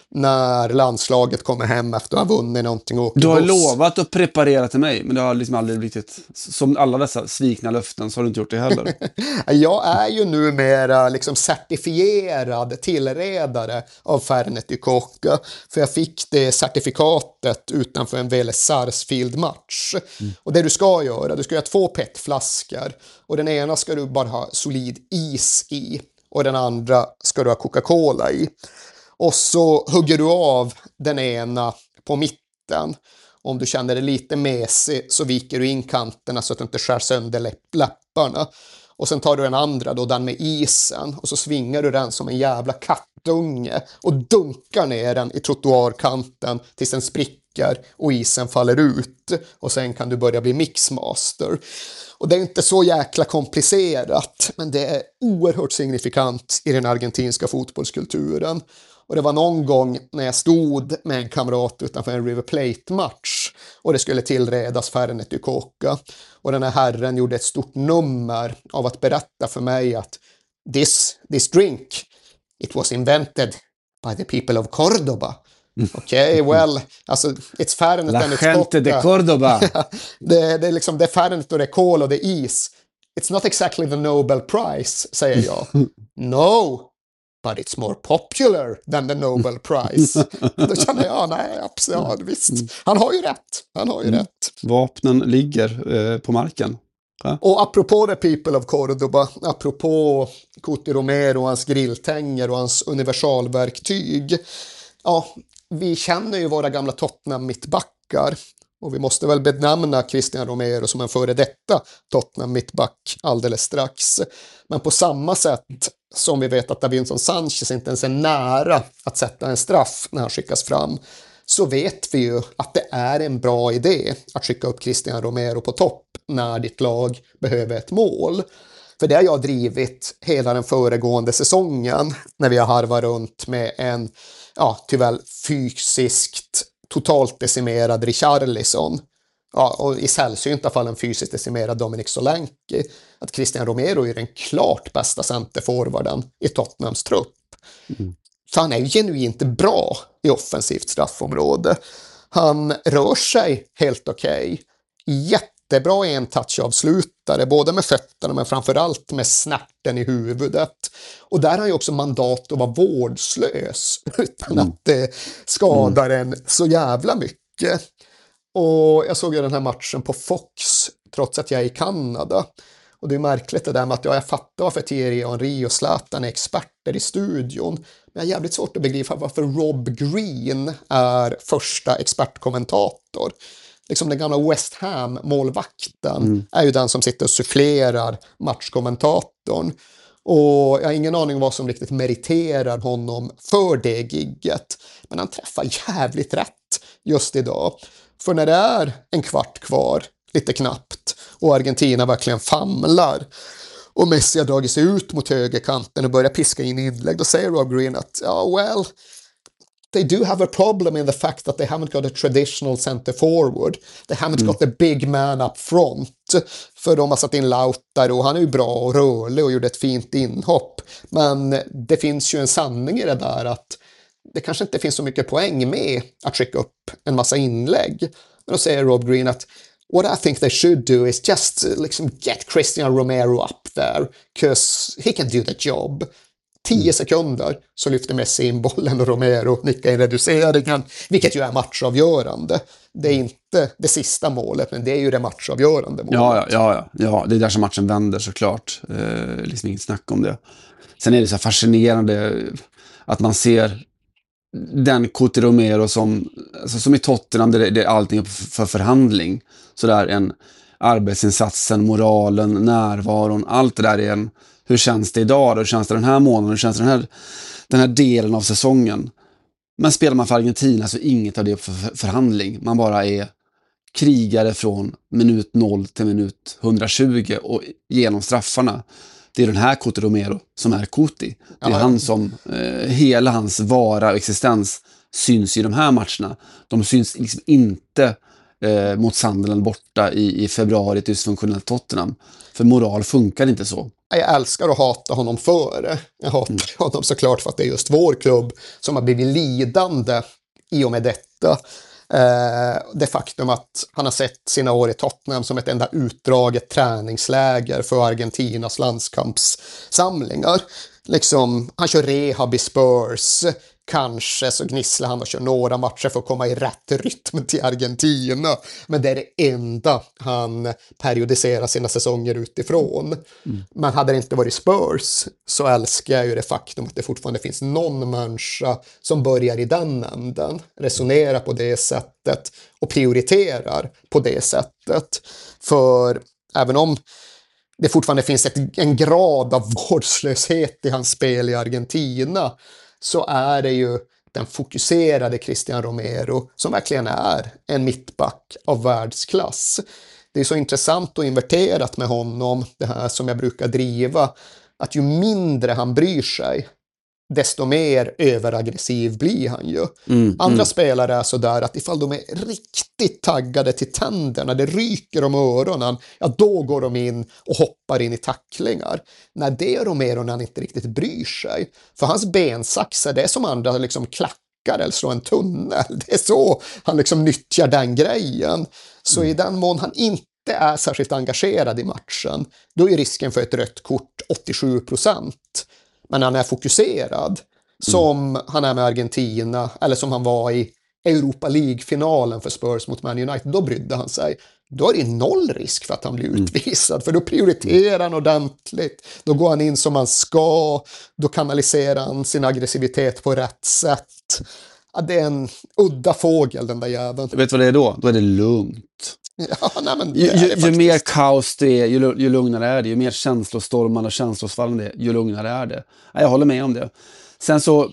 när landslaget kommer hem efter att ha vunnit någonting. Och du har lovat att preparera till mig, men det har liksom aldrig riktigt, som alla dessa svikna löften, så har du inte gjort det heller. Jag är ju numera liksom certifierad tillredare av Fernet i Coca, för jag fick det certifikatet utanför en Vélez Sarsfield-match. Och det du ska göra, du ska göra 2 petflaskor, och den ena ska du bara ha solid is i, och den andra ska du ha Coca-Cola i. Och så hugger du av den ena på mitten. Om du känner dig lite mesig så viker du in kanterna så att du inte skär sönder läpparna. Och sen tar du den andra då, den med isen, och så svingar du den som en jävla kattunge och dunkar ner den i trottoarkanten tills den spricker och isen faller ut. Och sen kan du börja bli mixmaster. Och det är inte så jäkla komplicerat, men det är oerhört signifikant i den argentinska fotbollskulturen. Och det var någon gång när jag stod med en kamrat utanför en River Plate-match och det skulle tillredas Fernet i Coca. Och den här herren gjorde ett stort nummer av att berätta för mig att this drink, it was invented by the people of Cordoba. Okej, well, alltså, it's Fernet La and it's gente Coca. de Cordoba. det är liksom, det är Fernet och det är kol och det är is. It's not exactly the Nobel Prize, säger jag. No, but it's more popular than the Nobel Prize. Då känner jag, nej, absolut, ja, visst. Han har ju rätt. Vapnen ligger på marken. Ja. Och apropå the people of Cordoba, apropå Cuti Romero och hans grilltänger och hans universalverktyg. Ja, vi känner ju våra gamla Tottenham-mittbackar. Och vi måste väl benämna Cristian Romero som en före detta Tottenham-mittback alldeles strax. Men på samma sätt som vi vet att Davinson Sanchez inte ens är nära att sätta en straff när han skickas fram, så vet vi ju att det är en bra idé att skicka upp Cristian Romero på topp när ditt lag behöver ett mål. För det har jag drivit hela den föregående säsongen när vi har harvat runt med en, ja, tyvärr fysiskt totalt decimerad Richarlison. Ja, och i sällsynta fall en fysiskt decimerad Dominic Solanke. Att Cristian Romero är den klart bästa centerforwarden i Tottenhams trupp. Så han är ju genuint bra i offensivt straffområde. Han rör sig helt okej. Jättebra i en touchavslutare, både med fötterna men framförallt med snärten i huvudet. Och där har han ju också mandat att vara vårdslös utan att det skadar en så jävla mycket. Och jag såg ju den här matchen på Fox trots att jag är i Kanada. Och det är märkligt det där med att jag fattar varför Thierry Henry och Zlatan är experter i studion. Men jag är jävligt svårt att begripa varför Rob Green är första expertkommentator. Liksom den gamla West Ham-målvakten är ju den som sitter och sufflerar matchkommentatorn. Och jag har ingen aning om vad som riktigt meriterar honom för det gigget. Men han träffar jävligt rätt just idag. För när det är en kvart kvar, lite knappt, och Argentina verkligen famlar och Messi har dragit sig ut mot högerkanten och börjar piska in inlägg, då säger Rob Green att well, they do have a problem in the fact that they haven't got a traditional center forward. They haven't got the big man up front. För de har satt in Lautaro och han är ju bra och rörlig och gjorde ett fint inhopp. Men det finns ju en sanning i det där att det kanske inte finns så mycket poäng med att skicka upp en massa inlägg. Men då säger Rob Green att what I think they should do is just liksom get Cristian Romero up there, 'cause he can do the job. 10 sekunder så lyfter Messi in bollen och Romero nickar in reduceringen, vilket ju är matchavgörande. Det är inte det sista målet, men det är ju det matchavgörande målet. Ja, det är där som matchen vänder såklart. Liksom inget snack om det. Sen är det så fascinerande att man ser den Cuti Romero som i Tottenham, där det är allting för förhandling. Så där en arbetsinsatsen, moralen, närvaron, allt det där är en, hur känns det idag? Hur känns det den här månaden? Hur känns det den här delen av säsongen? Men spelar man för Argentina så inget av det för förhandling. Man bara är krigare från minut 0 till minut 120 och genom straffarna. Det är den här Cuti Romero som är Cuti. Det är han som, hela hans vara och existens syns i de här matcherna. De syns liksom inte mot Sunderland borta i februari, ett dysfunktionellt Tottenham. För moral funkar inte så. Jag älskar att hata honom för det. Jag hatar honom såklart för att det är just vår klubb som har blivit lidande i och med detta. Det faktum att han har sett sina år i Tottenham som ett enda utdraget träningsläger för Argentinas landskampssamlingar. Liksom, han kör rehab i Spurs. Kanske så gnisslar han och kör några matcher för att komma i rätt rytm till Argentina. Men det är det enda han periodiserar sina säsonger utifrån. Men hade det inte varit Spurs så älskar jag ju det faktum att det fortfarande finns någon människa som börjar i den änden. Resonerar på det sättet och prioriterar på det sättet. För även om det fortfarande finns en grad av vårdslöshet i hans spel i Argentina, så är det ju den fokuserade Christian Romero som verkligen är en mittback av världsklass. Det är så intressant och inverterat med honom, det här som jag brukar driva, att ju mindre han bryr sig, desto mer överaggressiv blir han ju. Andra spelare är så där att ifall de är riktigt taggade till tänderna, det ryker om öronen, ja då går de in och hoppar in i tacklingar. När det är Romero när han inte riktigt bryr sig. För hans bensaxar, det är som andra liksom klackar eller slår en tunnel. Det är så han liksom nyttjar den grejen. Så i den mån han inte är särskilt engagerad i matchen, då är risken för ett rött kort 87%. Men han är fokuserad, som han är med Argentina, eller som han var i Europa League-finalen för Spurs mot Man United, då brydde han sig. Då är det noll risk för att han blir utvisad, för då prioriterar han ordentligt. Då går han in som han ska, då kanaliserar han sin aggressivitet på rätt sätt. Ja, det är en udda fågel, den där jäveln. Vet du vad det är då? Då är det lugnt. Ja, nej, men ju mer kaos det är, ju lugnare är det. Ju mer känslostormande och känslosvallande det är, ju lugnare är det. Ja, jag håller med om det. Sen så,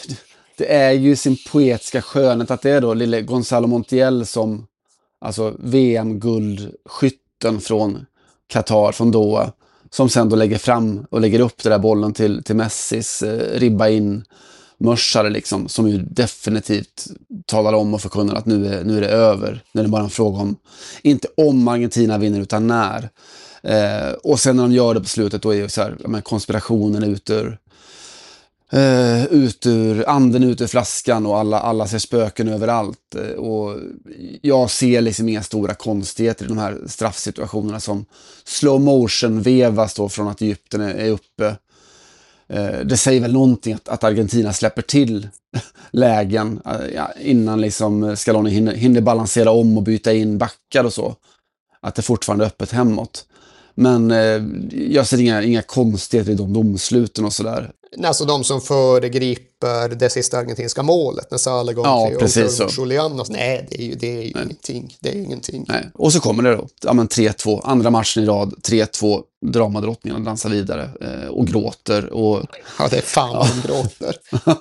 det är ju sin poetiska skönhet att det är då lille Gonzalo Montiel som, alltså VM-guldskytten från Qatar, från Doha, som sen då lägger fram och lägger upp den där bollen till Messis ribba in mörsare liksom, som ju definitivt talar om och förkunnar att nu är det över. Nu är det bara en fråga om, inte om Argentina vinner utan när. Och sen när de gör det på slutet, då är ju så här, konspirationen ut ur anden ut ur flaskan och alla ser spöken överallt. Och jag ser liksom inga stora konstigheter i de här straffsituationerna som slow motion vevas då från att Egypten är uppe. Det säger väl någonting att Argentina släpper till lägen innan liksom Scaloni hinner balansera om och byta in backar och så. Att det fortfarande är öppet hemåt. Men jag ser inga konstigheter i de domsluten och sådär. Alltså de som föregriper det sista argentinska målet när Salah går till Julianos. Nej, det är ju ingenting. Det är ju ingenting. Nej. Och så kommer det då. 3-2. Andra matchen i rad. 3-2. Dramadrottningarna dansar vidare och gråter. Och... Ja, det är fan de gråter.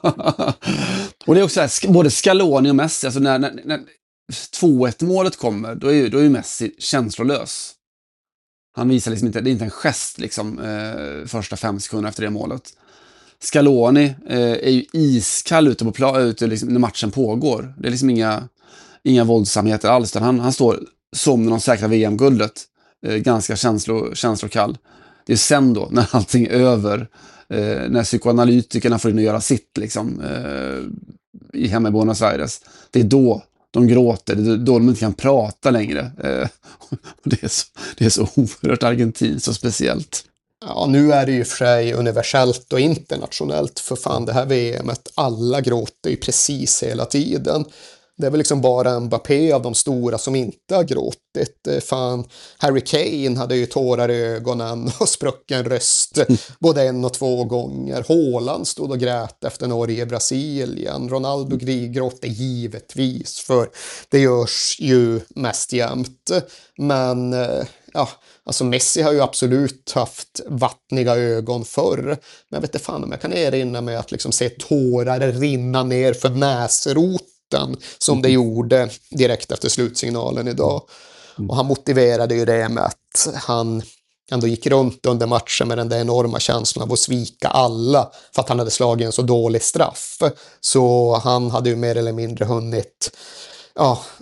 Och det är också här, både Scaloni och Messi. Alltså när 2-1-målet kommer, då är ju Messi känslolös. Han visar liksom inte, det är inte en gest liksom, första 5 sekunder efter det målet. Scaloni är ju iskall ute liksom, när matchen pågår. Det är liksom inga våldsamheter alls. Han står som när de säkrar VM-guldet. Ganska känslokall. Det är sen då, när allting är över, när psykoanalytikerna får in att göra sitt liksom, hemma i Buenos Aires. Det är då de gråter, det är då de inte kan prata längre. Det är så oerhört argentinskt och speciellt. Ja, nu är det ju för sig universellt och internationellt. För fan, det här VMet, alla gråter ju precis hela tiden. Det är väl liksom bara Mbappé av de stora som inte har gråtit. Fan, Harry Kane hade ju tårar i ögonen och sprucken röst både 1 och 2 gånger. Haaland stod och grät efter Norge-Brasilien. Ronaldo gråter givetvis, för det görs ju mest jämt. Men ja, alltså Messi har ju absolut haft vattniga ögon förr. Men jag vet inte fan om jag kan erinra mig att liksom se tårar rinna ner för näsroten som det gjorde direkt efter slutsignalen idag. Och han motiverade ju det med att han ändå gick runt under matchen med den där enorma känslan av att svika alla för att han hade slagit en så dålig straff. Så han hade ju mer eller mindre hunnit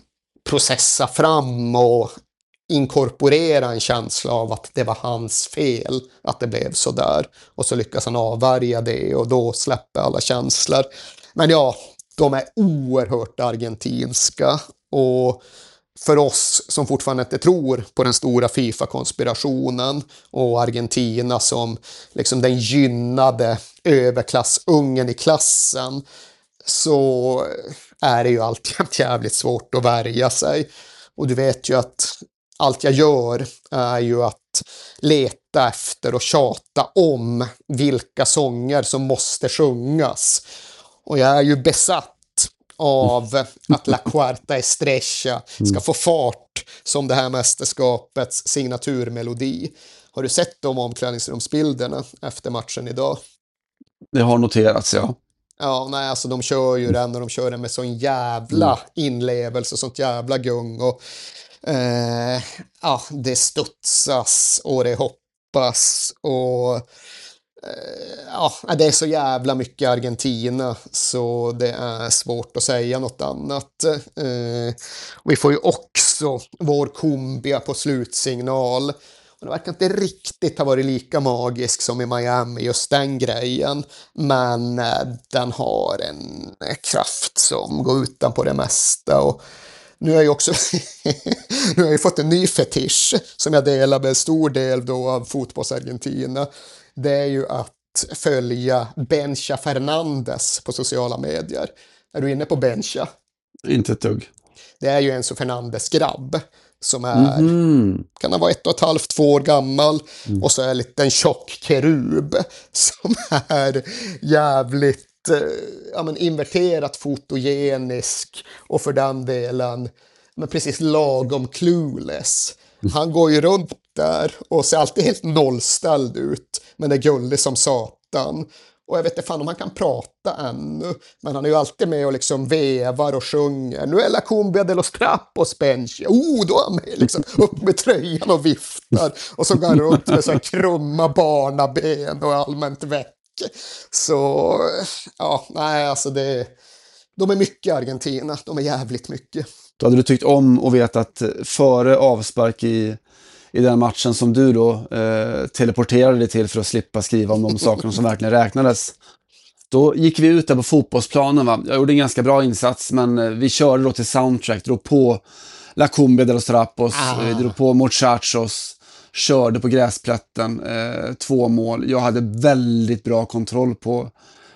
processa fram och inkorporera en känsla av att det var hans fel att det blev så där. Och så lyckas han avvärja det och då släpper alla känslor. Men ja, de är oerhört argentinska och för oss som fortfarande inte tror på den stora FIFA-konspirationen och Argentina som liksom den gynnade överklassungen i klassen, så är det ju alltid jävligt svårt att värja sig. Och du vet ju att allt jag gör är ju att leta efter och tjata om vilka sånger som måste sjungas. Och jag är ju besatt av att La Cuarta Estrella ska få fart som det här mästerskapets signaturmelodi. Har du sett de omklädningsrumsbilderna efter matchen idag? Det har noterats, ja. Ja, nej, alltså de kör ju den och de kör den med sån jävla inlevelse, sånt jävla gung och ja, det studsas och det hoppas och ja, det är så jävla mycket Argentina så det är svårt att säga något annat. Vi får ju också vår Cumbia på slutsignal. Och det verkar inte riktigt ha varit lika magisk som i Miami, just den grejen. Men den har en kraft som går utanpå det mesta. Och nu har jag också nu har jag fått en ny fetisch som jag delar med en stor del då av fotbolls-Argentina. Det är ju att följa Bencha Fernandes på sociala medier. Är du inne på Bencha? Inte ett dugg. Det är ju Enzo Fernandes grabb som är, kan han vara 1,5-2 år gammal och så är en liten tjock kerub som är jävligt ja, men inverterat fotogenisk och för den delen men precis lagom clueless. Han går ju runt där och ser alltid helt nollställd ut, men är gullig som satan. Och jag vet inte fan om han kan prata ännu, men han är ju alltid med och liksom vevar och sjunger. Nu är La Cumbia de los Trappos bench. Då är han med liksom upp med tröjan och viftar. Och så går han runt med så här krumma barnaben och allmänt väck. Så, ja, nej alltså de är mycket Argentina. De är jävligt mycket. Då hade du tyckt om och vet att före avspark i den matchen som du då teleporterade dig till för att slippa skriva om de sakerna som verkligen räknades. Då gick vi ut där på fotbollsplanen, va? Jag gjorde en ganska bra insats, men vi körde då till soundtrack, drog på La Cumbia de los Trappos, drog på Muchachos, körde på gräsplätten, 2 mål. Jag hade väldigt bra kontroll på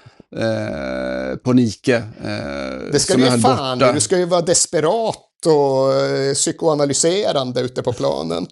Nike. Det ska du ju fan, du ska ju vara desperat och psykoanalyserande ute på planen.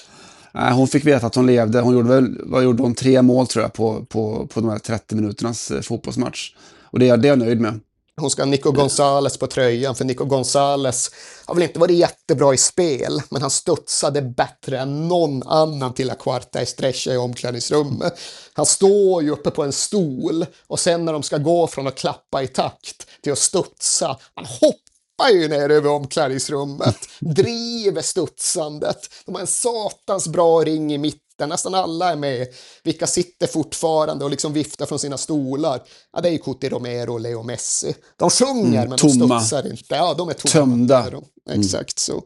Nej, hon fick veta att hon levde. Hon gjorde hon 3 mål tror jag på de här 30 minuternas fotbollsmatch. Och det är jag nöjd med. Hon ska ha Nico González på tröjan, för Nico González har väl inte varit jättebra i spel, men han studsade bättre än någon annan till La Cuarta Estrella i omklädningsrummet. Han står ju uppe på en stol och sen när de ska gå från att klappa i takt till att studsa, han hoppar ju ner över omklädningsrummet, driver studsandet. De har en satans bra ring i mitten. Nästan alla är med. Vilka sitter fortfarande och liksom viftar från sina stolar. Ja, det är ju Cuti Romero och Leo Messi. De sjunger men tomma. de studsar inte. Ja, de är tomma. Tömda. Exakt så.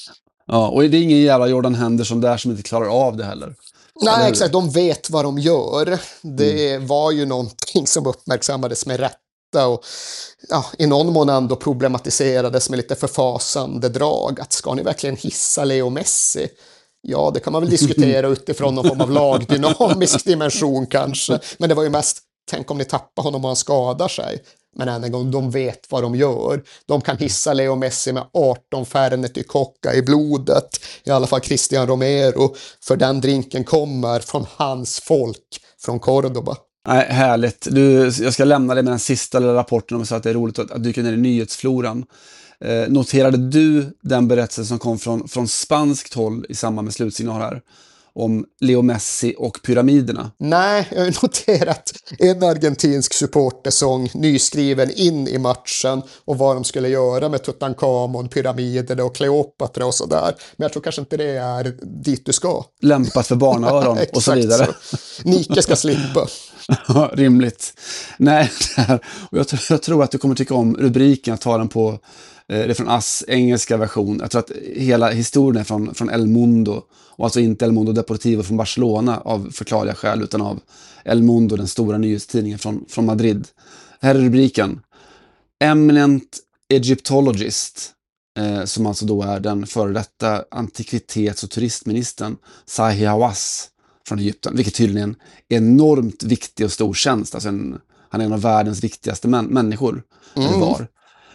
Ja, och det är ingen jävla Jordan Henderson där som inte klarar av det heller. Nej, exakt. De vet vad de gör. Det var ju någonting som uppmärksammades med rätta och ja, i någon mån ändå problematiserades med lite förfasande drag. Att ska ni verkligen hissa Leo Messi? Ja, det kan man väl diskutera utifrån någon form av lagdynamisk dimension kanske. Men det var ju mest, tänk om ni tappar honom och han skadar sig. Men än en gång, de vet vad de gör. De kan hissa Leo Messi med 18 Fernet i Coca i blodet. I alla fall Cristian Romero. För den drinken kommer från hans folk, från Cordoba. Nej, härligt. Jag ska lämna dig med den sista lilla rapporten om så att det är roligt att dyka ner i nyhetsfloran. Noterade du den berättelsen som kom från spanskt håll i samband med slutsignal här om Leo Messi och pyramiderna? Nej, jag har noterat en argentinsk supportersång nyskriven in i matchen och vad de skulle göra med Tutankhamon, pyramiderna och Kleopatra och sådär. Men jag tror kanske inte det är dit du ska. Lämpat för barnöron och så vidare. Så. Nike ska slippa. Ja, rimligt. Nej, och jag tror att du kommer tycka om rubriken, att ta den på Det är från engelska version. Jag tror att hela historien är från El Mundo. Och alltså inte El Mundo Deportivo från Barcelona av förklarliga skäl, utan av El Mundo, den stora nyhetstidningen från Madrid. Här är rubriken: Eminent Egyptologist, som alltså då är den före detta antikvitets- och turistministern Zahi Hawass från Egypten, vilket tydligen är en enormt viktig och stor tjänst. Alltså han är en av världens viktigaste människor, eller var.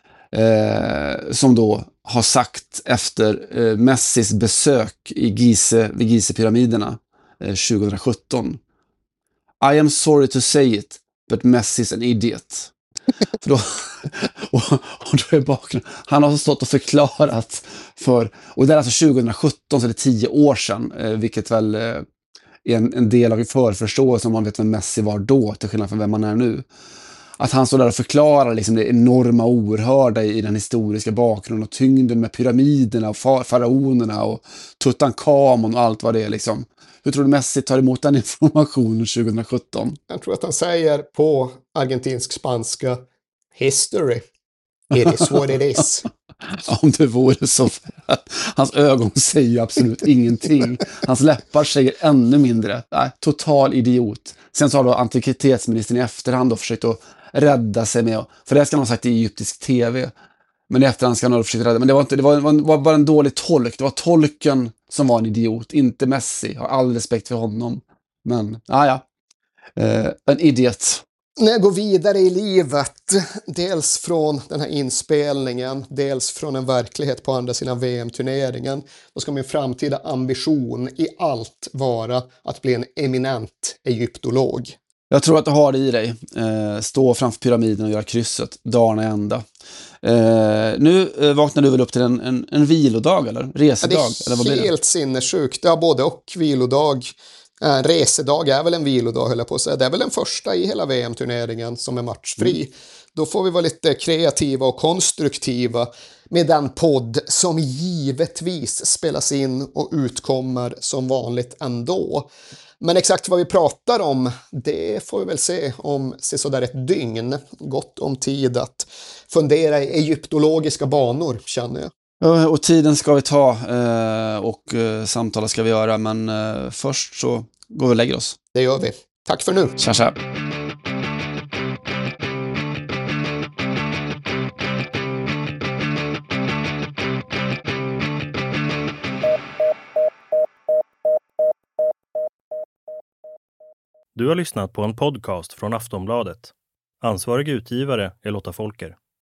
Som då har sagt efter Messis besök vid Gizeh-pyramiderna 2017: I am sorry to say it, but Messi an idiot. För då, och då är bakgrunden. Han har stått och förklarat och det är alltså 2017, så det är 10 år sedan, vilket väl är en del av förförståelsen om man vet vem Messi var då, till skillnad från vem man är nu. Att han står där och förklarar liksom det enorma oerhörda i den historiska bakgrunden och tyngden med pyramiderna och faraonerna och Tutankhamon och allt vad det är liksom. Hur tror du Messi tar emot den informationen 2017? Jag tror att han säger på argentinsk-spanska: history. It is what it is. Om det vore så. Hans ögon säger ju absolut ingenting. Hans läppar säger ännu mindre. Nej, total idiot. Sen så har då antikvitetsministern i efterhand då försökt att rädda sig med, för det ska han ha sagt i egyptisk tv. Men i efterhand ska han ha försökt rädda. Men det var bara en dålig tolk. Det var tolken som var en idiot, inte Messi. Jag har all respekt för honom. Men, en idiot. När jag går vidare i livet, dels från den här inspelningen, dels från en verklighet på andra sidan VM-turneringen, då ska min framtida ambition i allt vara att bli en eminent egyptolog. Jag tror att du har det i dig. Stå framför pyramiden och göra krysset dagarna i ända. Nu vaknar du väl upp till en vilodag eller resedag? Ja, det är eller vad blir det? Helt sinnessjukt. Ja, både och vilodag. En resedag är väl en vilodag, höll jag på att säga. Det är väl den första i hela VM-turneringen som är matchfri. Då får vi vara lite kreativa och konstruktiva med den podd som givetvis spelas in och utkommer som vanligt ändå. Men exakt vad vi pratar om, det får vi väl se om sådär ett dygn. Gott om tid att fundera i egyptologiska banor, känner jag. Och tiden ska vi ta och samtala ska vi göra, men först så går vi och lägger oss. Det gör vi. Tack för nu. Tja, tja. Du har lyssnat på en podcast från Aftonbladet. Ansvarig utgivare är Lotta Folker.